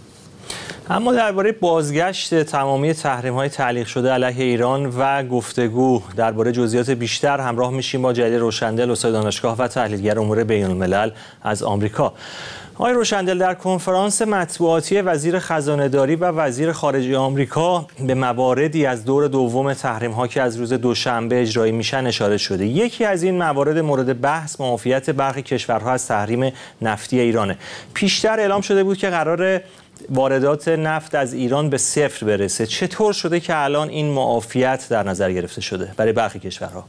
اما درباره بازگشت تمامی تحریم‌های تعلیق شده علیه ایران و گفتگو درباره جزئیات بیشتر همراه میشیم با جلیل روشندل، استاد دانشگاه و تحلیلگر امور بین‌الملل از آمریکا. آقای روشندل، در کنفرانس مطبوعاتی وزیر خزانه‌داری و وزیر خارجه آمریکا به مواردی از دور دوم تحریم‌ها که از روز دوشنبه اجرایی میشن اشاره شده. یکی از این موارد مورد بحث معافیت برخی کشورها از تحریم نفتی ایرانه. پیشتر اعلام شده بود که قرار واردات نفت از ایران به صفر برسه. چطور شده که الان این معافیت در نظر گرفته شده برای برخی کشورها؟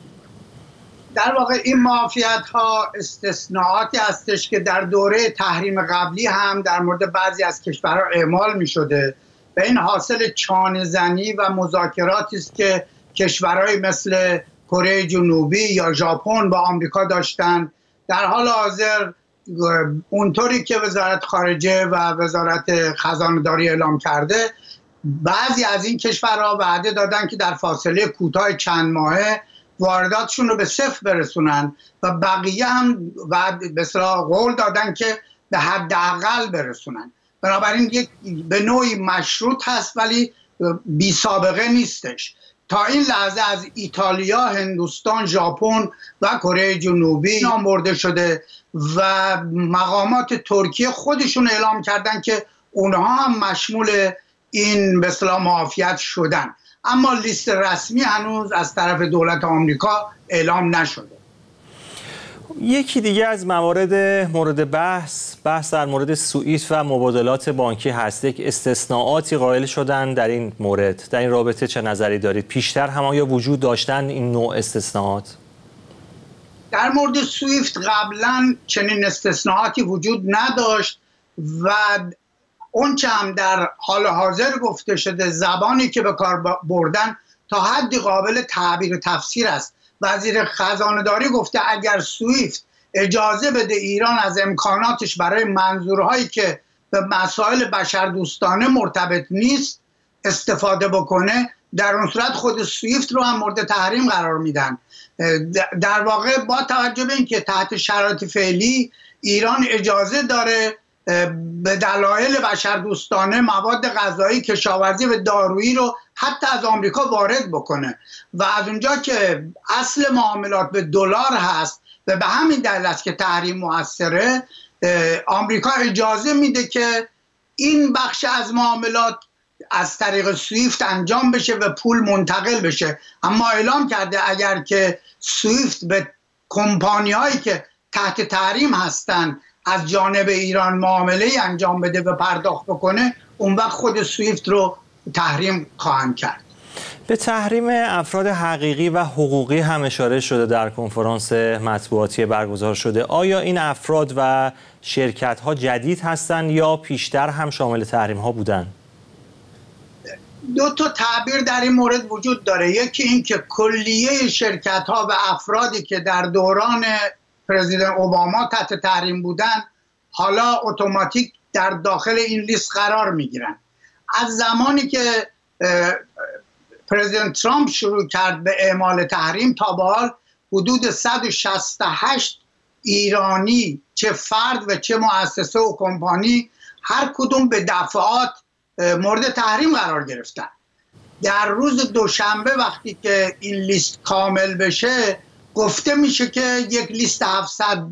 در واقع این معافیت ها استثناءاتی هستش که در دوره تحریم قبلی هم در مورد بعضی از کشورها اعمال می شده و این حاصل چانه زنی و مذاکراتی است که کشورهای مثل کره جنوبی یا ژاپن با آمریکا داشتن. در حال حاضر اونطوری که وزارت خارجه و وزارت خزانه‌داری اعلام کرده، بعضی از این کشورها وعده دادن که در فاصله کوتاه چند ماهه وارداتشون رو به صفر برسونن و بقیه هم به اصطلاح قول دادن که به حداقل برسونن. بنابراین یک به نوعی مشروط هست ولی بی سابقه نیستش. تا این لحظه از ایتالیا، هندوستان، ژاپن و کره جنوبی نام برده شده و مقامات ترکیه خودشون اعلام کردن که اونها هم مشمول این به اصطلاح معافیت شدن، اما لیست رسمی هنوز از طرف دولت آمریکا اعلام نشده. یکی دیگه از موارد مورد بحث بحث در مورد سوئیفت و مبادلات بانکی هست. یک استثناءاتی قائل شدن در این مورد. در این رابطه چه نظری دارید؟ پیشتر هم آیا وجود داشتن این نوع استثناءات؟ در مورد سوئیفت قبلا چنین استثناءاتی وجود نداشت و اون چه هم در حال حاضر گفته شده زبانی که به کار بردن تا حدی قابل تعبیر و تفسیر است. وزیر خزانه‌داری گفته اگر سوئیفت اجازه بده ایران از امکاناتش برای منظورهایی که به مسائل بشردوستانه مرتبط نیست استفاده بکنه، در اون صورت خود سویفت رو هم مورد تحریم قرار میدن. در واقع با توجه به اینکه تحت شرایط فعلی ایران اجازه داره به دلایل بشردوستانه مواد غذایی، کشاورزی و دارویی رو حتی از آمریکا وارد بکنه و از اونجا که اصل معاملات به دلار هست و به همین دلیل است که تحریم موثره، آمریکا اجازه میده که این بخش از معاملات از طریق سویفت انجام بشه و پول منتقل بشه. اما اعلام کرده اگر که سویفت به کمپانی هایی که تحت تحریم هستن از جانب ایران معامله انجام بده و پرداخت بکنه، اون وقت خود سویفت رو تحریم خواهند کرد. به تحریم افراد حقیقی و حقوقی هم اشاره شده در کنفرانس مطبوعاتی برگزار شده. آیا این افراد و شرکت ها جدید هستند یا پیشتر هم شامل تحریم ها بودند؟ دو تا تعبیر در این مورد وجود داره. یکی این که کلیه شرکت ها و افرادی که در دوران پرزیدنت اوباما تحت تحریم بودن حالا اتوماتیک در داخل این لیست قرار میگیرن. از زمانی که پرزیدنت ترامپ شروع کرد به اعمال تحریم تا به حال حدود صد و شصت و هشت ایرانی، چه فرد و چه مؤسسه و کمپانی، هر کدوم به دفعات مورد تحریم قرار گرفتن. در روز دوشنبه وقتی که این لیست کامل بشه گفته میشه که یک لیست هفتصد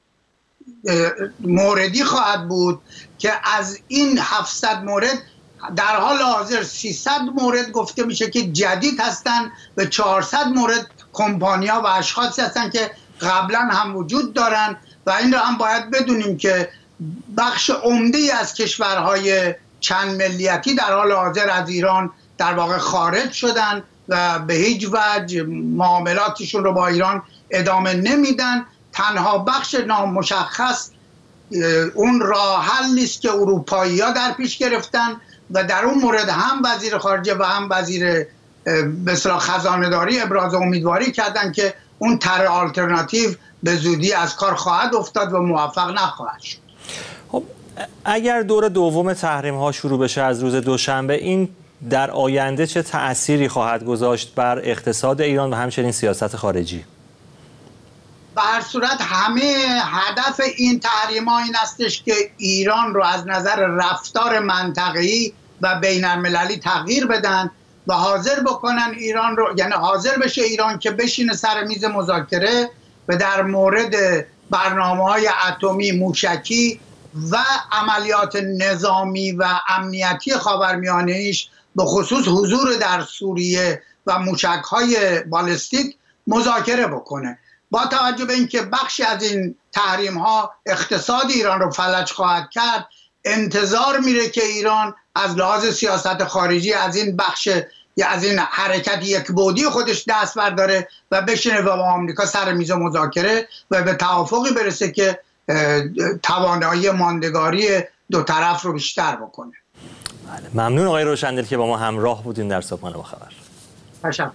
موردی خواهد بود که از این هفتصد مورد در حال حاضر سیصد مورد گفته میشه که جدید هستن و چهارصد مورد کمپانی‌ها و اشخاصی هستن که قبلا هم وجود دارن و این رو هم باید بدونیم که بخش عمده‌ای از کشورهای چند ملیتی در حال حاضر از ایران در واقع خارج شدن و به هیچ وجه معاملاتشون رو با ایران ادامه نمیدن. تنها بخش نامشخص اون راه حلی است که اروپایی‌ها در پیش گرفتن و در اون مورد هم وزیر خارجه و هم وزیر به اصطلاح خزانه‌داری ابراز امیدواری کردن که اون طرح آلترناتیو به زودی از کار خواهد افتاد و موفق نخواهد شد. خب اگر دور دوم تحریم ها شروع بشه از روز دوشنبه، این در آینده چه تأثیری خواهد گذاشت بر اقتصاد ایران و همچنین سیاست خارجی؟ به هر صورت همه هدف این تحریم ها این استش که ایران رو از نظر رفتار منطقه‌ای و بین المللی تغییر بدن و حاضر بکنن ایران رو، یعنی حاضر بشه ایران که بشینه سر میز مذاکره و در مورد برنامه‌های اتمی، موشکی و عملیات نظامی و امنیتی خاورمیانه‌ایش به خصوص حضور در سوریه و موشک‌های بالستیک مذاکره بکنه. با توجه به اینکه بخشی از این تحریم ها اقتصاد ایران رو فلج خواهد کرد، انتظار میره که ایران از لحاظ سیاست خارجی از این بخش یا از این حرکت یک بعدی خودش دست برداره و بشینه و با آمریکا سر میز مذاکره و به توافقی برسه که توانایی ماندگاری دو طرف رو بیشتر بکنه. ممنون آقای روشندل که با ما همراه بودین در صبحانه با خبر. تشکر.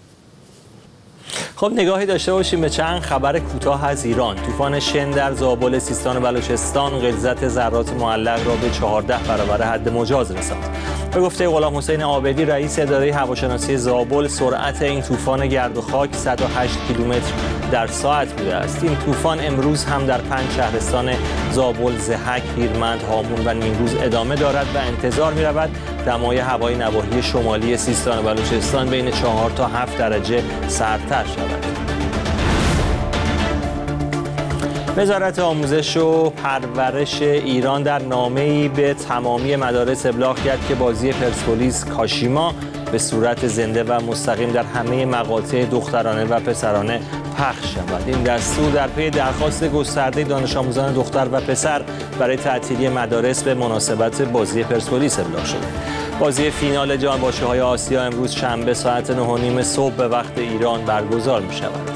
خب نگاهی داشته باشیم به چند خبر کوتاه از ایران. طوفان شن در زابل سیستان و بلوچستان غلظت ذرات معلق را به چهارده برابر حد مجاز رساند. به گفته غلام حسین عابدی رئیس اداره هواشناسی زابل، سرعت این طوفان گرد و خاک صد و هشت کیلومتر در ساعت بوده است. این طوفان امروز هم در پنج شهرستان زابل، ضحک، هیرمند، هامون و نیمروز ادامه دارد و انتظار می‌رود دمای هوای نواحی شمالی سیستان و بلوچستان بین چهار تا هفت درجه سردتر شود. وزارت آموزش و پرورش ایران در نامه‌ای به تمامی مدارس ابلاغ کرد که بازی پرسپولیس کاشیما به صورت زنده و مستقیم در همه مقاطع دخترانه و پسرانه پخش شود. این دستور در پی درخواست گسترده دانش آموزان دختر و پسر برای تعطیلی مدارس به مناسبت بازی پرسپولیس ابلاغ شده. بازی فینال جام باشگاه‌های آسیا امروز شنبه ساعت نه و نیم صبح به وقت ایران برگزار می‌شود.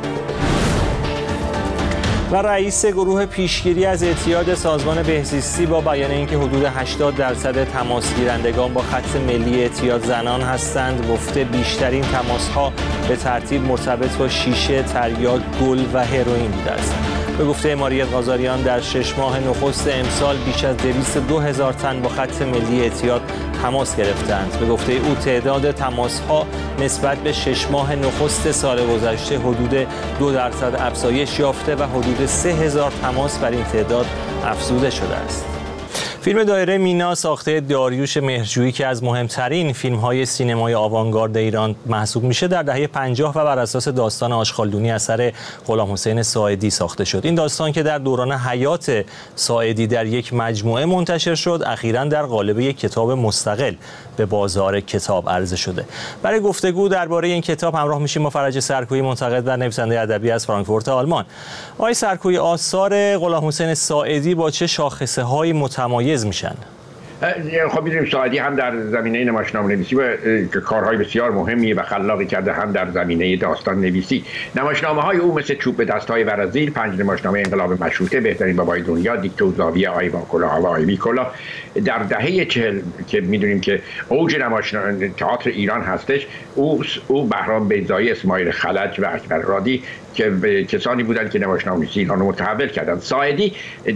و رئیس گروه پیشگیری از اعتیاد سازمان بهزیستی با بیان اینکه حدود هشتاد درصد تماس گیرندگان با خط ملی اعتیاد زنان هستند، گفته بیشترین تماس‌ها به ترتیب مرتبط با شیشه، تریاک، گل و هروئین بوده است. به گفته ماریت غازاریان در شش ماه نخست امسال بیش از دویست و دو هزار تن با خط ملی اعتیاد تماس گرفتند. به گفته او تعداد تماس‌ها نسبت به شش ماه نخست سال گذشته حدود دو درصد افزایش یافته و حدود سه هزار تماس بر این تعداد افزوده شده است. فیلم دایره مینا ساخته داریوش مهرجویی که از مهمترین فیلم‌های سینمای آوانگارد ایران محسوب میشه در دهه پنجاه و بر اساس داستان آشغالدونی اثر غلام حسین ساعدی ساخته شد. این داستان که در دوران حیات ساعدی در یک مجموعه منتشر شد، اخیراً در قالب یک کتاب مستقل به بازار کتاب عرضه شده. برای گفتگو درباره این کتاب همراه میشیم با فرج سرکویی، منتقد و نویسنده ادبی از فرانکفورت آلمان. آقای سرکویی، آثار غلام حسین ساعدی با چه شاخصه‌های متمایز میشن؟ خب می‌دونیم ساعدی هم در زمینه نمایشنامه‌نویسی که کارهای بسیار مهمی و خلاقی کرده، هم در زمینه داستان نویسی. نمایشنامه‌های او مثل چوب به دست‌های ورزیل، پنج نمایشنامه انقلاب مشروطه، بهترین بابای دنیا، دیکته و زاویه، آی با کلاه و آی بی کلاه، در دهه چهل که می‌دونیم که اوج نمایشنامه تئاتر ایران هستش، او او بهرام بیضایی، اسماعیل خلج و اکبر رادی که کسانی بودند که نمایشنامه‌نویسی ایران رو متحول کردند. ساعدی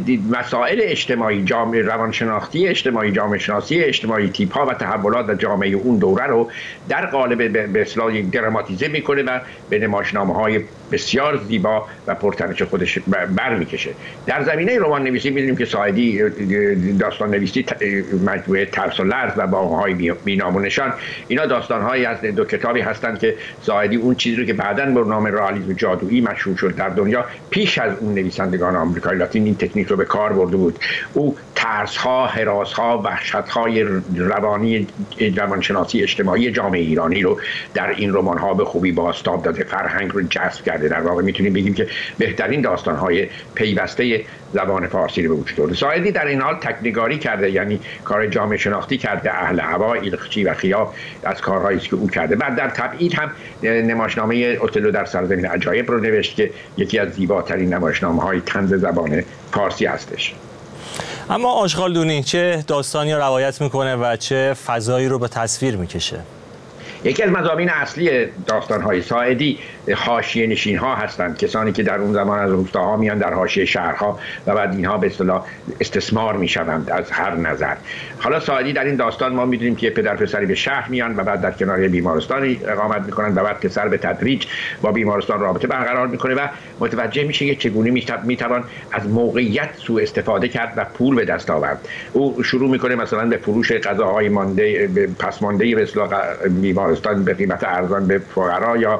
مسائل اجتماعی، جامعه روانشناختی اجتماعی، جامعه شناسی اجتماعی، تیپ‌ها و تحولات در جامعه اون دوره رو در قالب به اصطلاح دراماتیزه میکنه و به نمایشنامه‌های بسیار زیبا و پرتنش خودش برمیکشه. در زمینه رمان نویسی می‌دونیم که ساعدی داستان نویسی مجموعه ترس و لرز و باغ‌های بی‌نام و نشان، اینا داستان‌هایی از دو کتابی هستند که ساعدی اون چیزی رو که بعداً به نام رئالیسم جادویی مشهور شد در دنیا، پیش از اون نویسندگان آمریکایی لاتین این تکنیک رو به کار برده بود. او ترس‌ها، هراس‌ها، وحشت‌های روانی، روانشناسی اجتماعی جامعه ایرانی رو در این رمان‌ها به خوبی بازتاب داده، فرهنگ رو جذب کرده. در واقع میتونیم بگیم که بهترین داستان‌های پیوسته زبان فارسی رو به وجود آورده. ساعدی در این حال تکنیکاری کرده، یعنی کار جامعه شناختی کرده. اهل هوا، ایلخچی و خیاب از کارهایی است که او کرده. بعد در تبعید هم نمایشنامه اوتلو در سرزمین عجایب رو نوشت که یکی از زیباترین نمایشنامه‌های طنز زبان فارسی هستش. اما آشغالدونی چه داستانی رو روایت میکنه و چه فضایی رو به تصویر میکشه؟ یکی از مضامین اصلی داستان‌های ساعدی حاشیه نشین‌ها هستند، کسانی که در اون زمان از روستاها میان در حاشیه شهرها و بعد اینها به اصطلاح استثمار میشوند از هر نظر. حالا ساعدی در این داستان ما میدونیم که پدر پسری به شهر میان و بعد در کنار بیمارستانی اقامت میکنند و بعد پسر به تدریج با بیمارستان رابطه برقرار میکنه و متوجه میشه که چگونه میتوان از موقعیت سوء استفاده کرد و پول به دست آورد. او شروع میکنه مثلا به فروش غذاهای مانده پس مانده به اصطلاح بیمارستان به قیمت ارزان به فقرا یا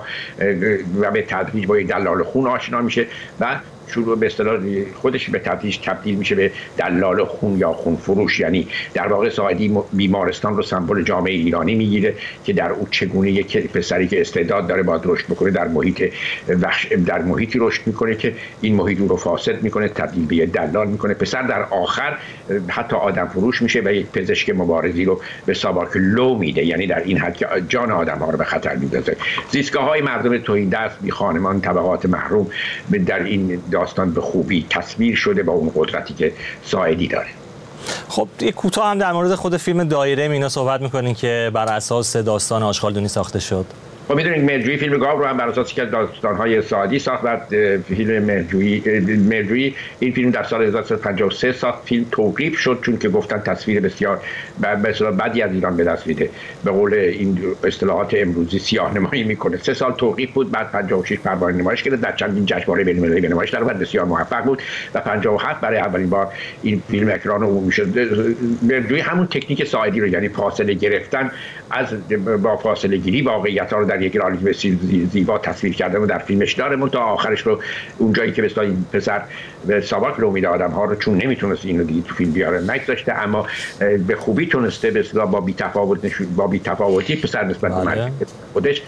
و به تدریج با یک دلال خون آشنا میشه و شروع به اصطلاح خودش به تدریج تبدیل میشه به دلال خون یا خون فروش. یعنی در واقع ساعدی بیمارستان رو سمبل جامعه ایرانی میگیره که در او چگونه یک پسری که استعداد داره باید رشد بکنه در محیط وحش در محیطی رشد میکنه که این محیط رو فاسد میکنه، تبدیل به دلال میکنه. پسر در آخر حتی آدم فروش میشه و یک پزشک مبارزی رو به ساواک لو میده، یعنی در این حد که جان آدم ها رو به خطر میندازه. زیستگاه های مردم تهی دست، بی خانمان، طبقات محروم در این داستان به خوبی تصویر شده با اون قدرتی که ساعدی داره. خب یک کوتاه هم در مورد خود فیلم دایره مینا صحبت میکنین که بر اساس داستان آشغالدونی ساخته شد. ما می‌دونید مهرجویی فیلم گاو رو هم بر اساس که داستان‌های ساعدی ساخت و فیلم مهرجویی مهرجویی این فیلم در سال هزار و سیصد و پنجاه و سه ساخت. فیلم توقیف شد چون که گفتن تصویر بسیار به اصطلاح بدی از ایران به دست میده، به قول این اصطلاحات امروزی سیاه‌نمایی میکنه. سه سال توقیف بود، بعد پنجاه و شش پروانه نمایش کرد، در چندین جشنواره بین‌المللی به نمایش در اومد، بسیار موفق بود و پنجاه و هفت برای اولین بار این فیلم اکران عمومی شد. مهرجویی همون تکنیک ساعدی رو، یعنی فاصله گرفتن از با فاصله گیری واقعیت‌ها رو در یک رئالیسم زیبا تصویر کرده و در فیلمش داره. من تا آخرش رو اونجایی که مثلا این پسر به ساواک رو میده آدم‌ها رو، چون نمیتونست اینو دیگه تو فیلم بیاره نگذاشته، اما به خوبی تونسته به اصطلاح با بی‌تفاوت نشون با بی‌تفاوتی پسر نسبت به خودش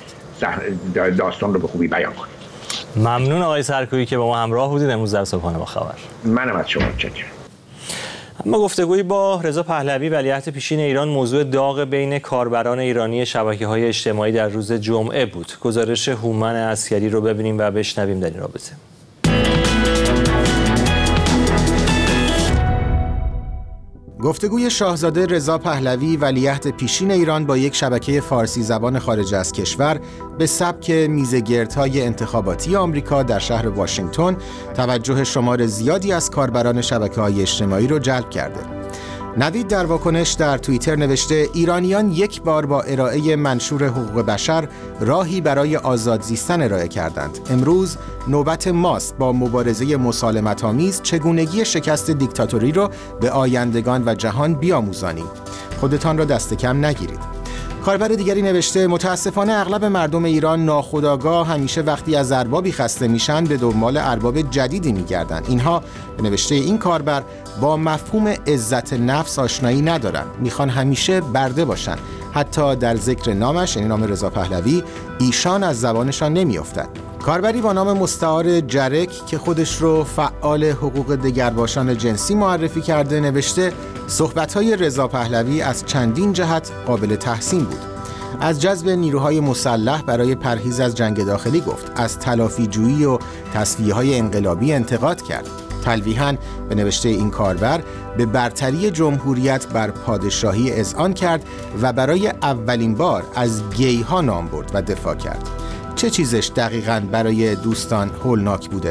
داستان رو به خوبی بیان کنه. ممنون آقای سرکویی که با ما همراه بودید امروز در صبحانه با خبر. منم از شما متشکرم. اما گفتگویی با رضا پهلوی ولیعهد پیشین ایران موضوع داغ بین کاربران ایرانی شبکه‌های اجتماعی در روز جمعه بود. گزارش هومن عسکری رو ببینیم و بشنویم در این رابطه. گفتگوی شاهزاده رضا پهلوی ولیعهد پیشین ایران با یک شبکه فارسی زبان خارج از کشور به سبک میزگردهای انتخاباتی آمریکا در شهر واشنگتن توجه شمار زیادی از کاربران شبکه‌های اجتماعی را جلب کرده. نوید در واکنش در توییتر نوشته ایرانیان یک بار با ارائه منشور حقوق بشر راهی برای آزاد زیستن ارائه کردند. امروز نوبت ماست با مبارزه مسالمت‌آمیز چگونگی شکست دیکتاتوری را به آیندگان و جهان بیاموزانیم. خودتان را دست کم نگیرید. کاربر دیگری نوشته متاسفانه اغلب مردم ایران ناخودآگاه همیشه وقتی از اربابی خسته میشن به دنبال ارباب جدیدی میگردن. اینها به نوشته این کاربر با مفهوم عزت نفس آشنایی ندارن، میخوان همیشه برده باشن. حتی در ذکر نامش، یعنی نام رضا پهلوی، ایشان از زبانشان نمیافتد. کاربری با نام مستعار جرک که خودش رو فعال حقوق دگرباشان جنسی معرفی کرده نوشته صحبت‌های رضا پهلوی از چندین جهت قابل تحسین بود. از جذب نیروهای مسلح برای پرهیز از جنگ داخلی گفت، از تلافی جویی و تصفیه‌های انقلابی انتقاد کرد. تلویحاً به نوشته این کاربر به برتری جمهوریت بر پادشاهی اذعان کرد و برای اولین بار از گی‌ها نام برد و دفاع کرد. چه چیزش دقیقاً برای دوستان هولناک بوده؟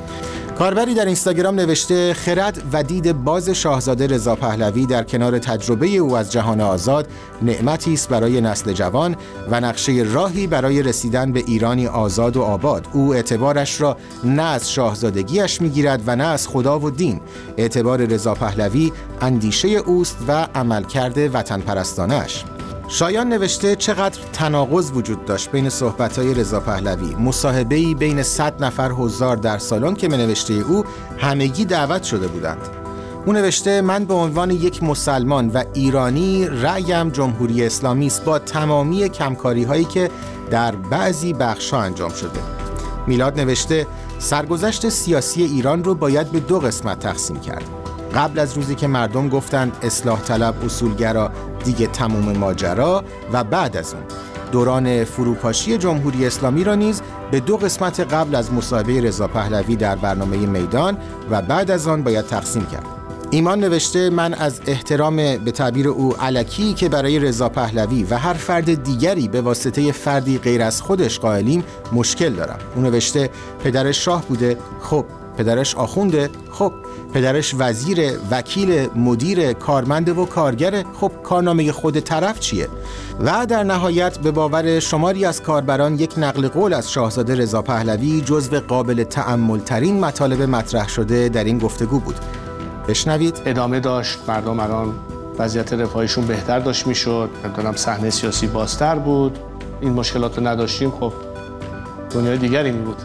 کاربری در اینستاگرام نوشته خرد و دید باز شاهزاده رضا پهلوی در کنار تجربه او از جهان آزاد نعمتی است برای نسل جوان و نقشه راهی برای رسیدن به ایرانی آزاد و آباد. او اعتبارش را نه از شاهزادگیش میگیرد و نه از خدا و دین. اعتبار رضا پهلوی اندیشه اوست و عملکرد وطن پرستانش. شایان نوشته چقدر تناقض وجود داشت بین صحبت‌های رضا پهلوی. مصاحبه‌ای بین صد نفر حضار در سالن که به نوشته او همگی دعوت شده بودند. او نوشته من به عنوان یک مسلمان و ایرانی رأیم جمهوری اسلامی است با تمامی کمکاری‌هایی که در بعضی بخش‌ها انجام شده. میلاد نوشته سرگذشت سیاسی ایران رو باید به دو قسمت تقسیم کرد. قبل از روزی که مردم گفتند اصلاح طلب اصولگرا دیگه تموم ماجرا و بعد از اون دوران فروپاشی جمهوری اسلامی را نیز به دو قسمت قبل از مصاحبه رضا پهلوی در برنامه میدان و بعد از آن باید تقسیم کرد. ایمان نوشته من از احترام به تعبیر او الکی که برای رضا پهلوی و هر فرد دیگری به واسطه فردی غیر از خودش قائلیم مشکل دارم. او نوشته پدرش شاه بوده، خب پدرش آخونده، خب پدرش وزیر، وکیل، مدیر، کارمند و کارگر، خب کارنامه خود طرف چیه؟ و در نهایت به باور شماری از کاربران یک نقل قول از شاهزاده رضا پهلوی جزو قابل تأمل ترین مطالب مطرح شده در این گفتگو بود. بشنوید. ادامه داشت، مردم الان وضعیت رفاهیشون بهتر داشت میشد، نمیدونم صحنه سیاسی بازتر بود، این مشکلات رو نداشتیم، خب دنیای دیگری می بود.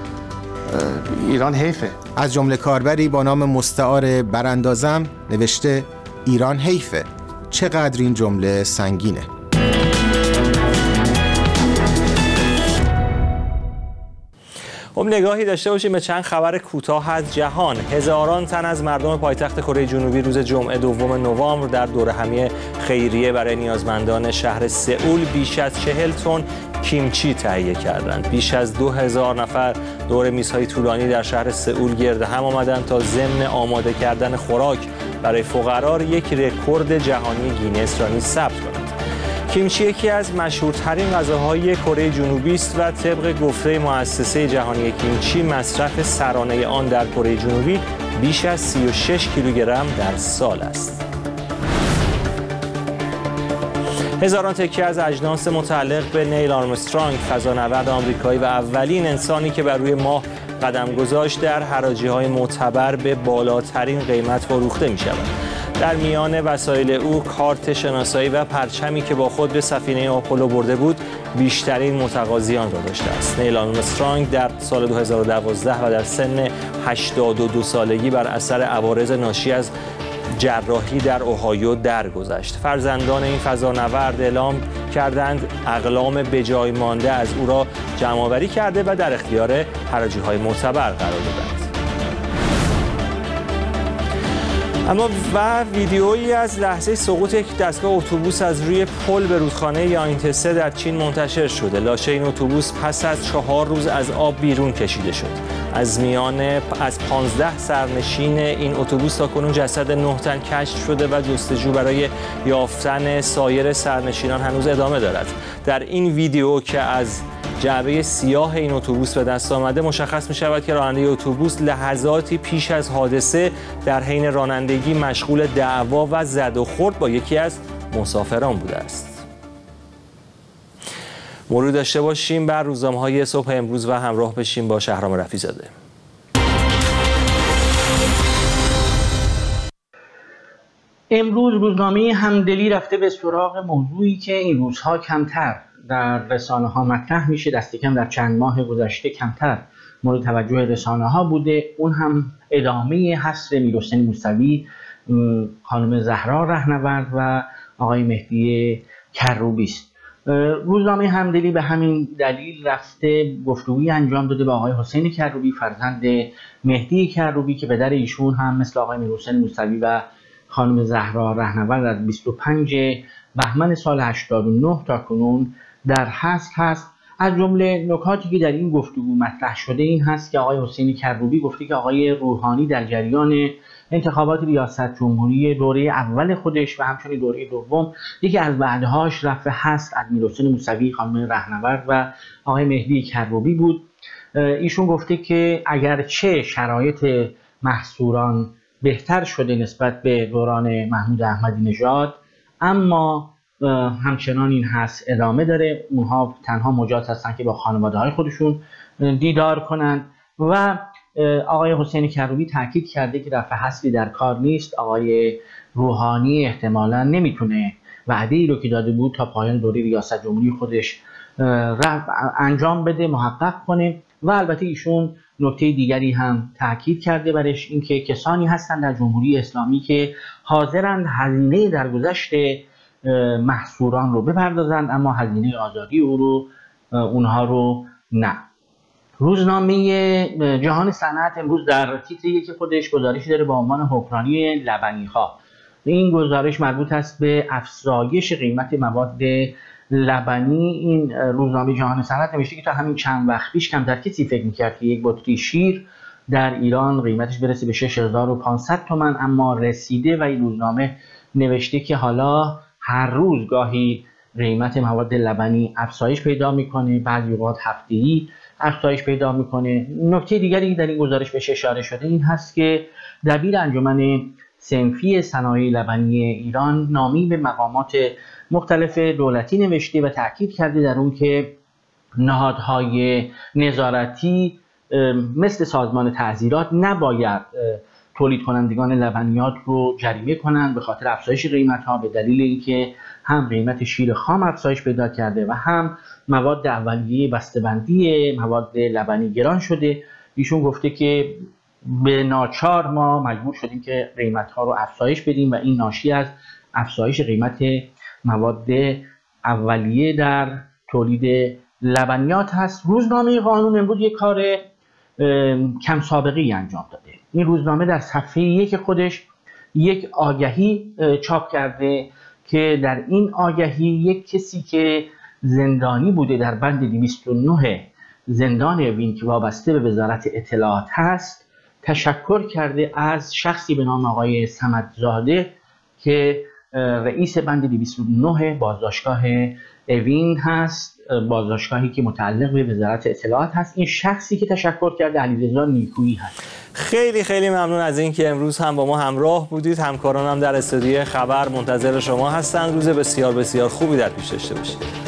ایران حیفه. از جمله کاربری با نام مستعار براندازم نوشته ایران حیفه. چقدر این جمله سنگینه. خب نگاهی داشته باشیم به چند خبر کوتاه از جهان. هزاران تن از مردم پایتخت کره جنوبی روز جمعه دوم نوامبر در دوره همی خیریه برای نیازمندان شهر سئول بیش از چهل تن کیمچی تهیه کردند. بیش از دو هزار نفر دور میزهای طولانی در شهر سئول گرد هم آمدند تا ضمن آماده کردن خوراک برای فقرا یک رکورد جهانی گینس را نیز ثبت کنند. کیمچی یکی از مشهورترین غذاهای کره جنوبی است و طبق گفته مؤسسه جهانی کیمچی مصرف سرانه آن در کره جنوبی بیش از سی و شش کیلوگرم در سال است. هزاران تکه از اجناس متعلق به نیل آرمسترانگ فضانورد آمریکایی و اولین انسانی که بر روی ماه قدم گذاشت در حراجی‌های معتبر به بالاترین قیمت فروخته می‌شود. در میان وسایل او کارت شناسایی و پرچمی که با خود به سفینه آپولو برده بود بیشترین متقاضیان را داشته است. نیل آرمسترانگ در سال دو هزار و دوازده و در سن هشتاد و دو سالگی بر اثر عوارض ناشی از جراحی در اوهایو درگذشت. فرزندان این فضانورد اعلام کردند اقلام به جای مانده از او را جمع‌آوری کرده و در اختیار حراجی‌های معتبر قرار دادند. اما و ویدیویی از لحظه سقوط یک دستگاه اتوبوس از روی پل به رودخانه یانگتسه در چین منتشر شده. لاشه این اتوبوس پس از چهار روز از آب بیرون کشیده شد. از میان از پانزده سرنشین این اتوبوس تا کنون جسد نه تن کشف شده و جستجو برای یافتن سایر سرنشینان هنوز ادامه دارد. در این ویدیو که از جعبه سیاه این اتوبوس به دست آمده مشخص می شود که راننده اتوبوس لحظاتی پیش از حادثه در حین رانندگی مشغول دعوا و زد و خورد با یکی از مسافران بوده است. مرور داشته باشیم بر روزنامه‌های صبح امروز و همراه بشیم با شهرام رفیع‌زاده. امروز روزنامه همدلی رفته به سراغ موضوعی که این روزها کمتر در رسانه ها مطرح میشه، دست کم در چند ماه گذشته کمتر مورد توجه رسانه ها بوده. اون هم ادامه حصر میرحسین موسوی، خانم زهرا رهنورد و آقای مهدی کروبی است. روزنامه همدلی به همین دلیل رفته گفتگویی انجام داده با آقای حسین کروبی، فرزند مهدی کروبی که پدر ایشون هم مثل آقای میرحسین موسوی و خانم زهرا رهنورد از بیست و پنجم بهمن سال هشتاد و نه تا کنون در حبس هست. از جمله نکاتی که در این گفتگو مطرح شده این هست که آقای حسین کروبی گفته که آقای روحانی در جریان انتخابات ریاست جمهوری دوره اول خودش و همچنین دوره دوم یکی از وعده‌هاش رفع هست از میرحسین موسوی، خانم رهنورد و آقای مهدی کروبی بود. ایشون گفته که اگرچه شرایط محصوران بهتر شده نسبت به دوران محمود احمدی نژاد، اما همچنان این هست ادامه داره. اونها تنها مجاز هستن که با خانواده های خودشون دیدار کنند و آقای حسین کروبی تاکید کرده که رفع حصری در کار نیست. آقای روحانی احتمالاً نمیتونه وعده ای رو که داده بود تا پایان دوره ریاست جمهوری خودش انجام بده، محقق کنه. و البته ایشون نکته دیگری هم تاکید کرده برش، اینکه کسانی هستند در جمهوری اسلامی که حاضرند هزینه درگذشت محصوران رو بپردازند اما هزینه آزادی او رو اونها رو نه. روزنامه جهان صنعت امروز در تیتر یک خودش گزارشی داره با عنوان حکمرانی لبنی‌ها. این گزارش مربوط است به افزایش قیمت مواد لبنی. این روزنامه جهان صنعت نوشته که تا همین چند وقت پیش کمتر کسی فکر می‌کرد که یک بطری شیر در ایران قیمتش برسه به شش هزار و پانصد تومان، اما رسیده. و این روزنامه نوشته که حالا هر روز گاهی قیمت مواد لبنی افزایش پیدا میکنه، بعضی اوقات هفته‌ای افزایش پیدا میکنه. نکته دیگری در این گزارش بهش اشاره شده این هست که دبیر انجمن صنفی صنایع لبنی ایران نامی به مقامات مختلف دولتی نوشته و تاکید کرده در اون که نهادهای نظارتی مثل سازمان تعزیرات نباید تولید کنندگان لبنیات رو جریمه کنند به خاطر افزایش قیمت ها، به دلیل اینکه هم قیمت شیر خام افزایش پیدا کرده و هم مواد اولیه بسته‌بندی مواد لبنی گران شده. ایشون گفته که به ناچار ما مجبور شدیم که قیمت ها رو افزایش بدیم و این ناشی از افزایش قیمت مواد اولیه در تولید لبنیات هست. روزنامه قانون امروز یک کار کم سابقه ای انجام داده. این روزنامه در صفحه یک خودش یک آگهی چاپ کرده که در این آگهی یک کسی که زندانی بوده در بند دویست و نه زندان اوین که وابسته به وزارت اطلاعات هست تشکر کرده از شخصی به نام آقای صمدزاده که رئیس بند دویست و نه بازداشتگاه اوین هست، بازداشتگاهی که متعلق به وزارت اطلاعات هست. این شخصی که تشکر کرده علیرضا نیکویی هست. خیلی خیلی ممنون از اینکه امروز هم با ما همراه بودید. همکارانم در استودیو خبر منتظر شما هستند. روز بسیار بسیار خوبی در پیش داشته باشید.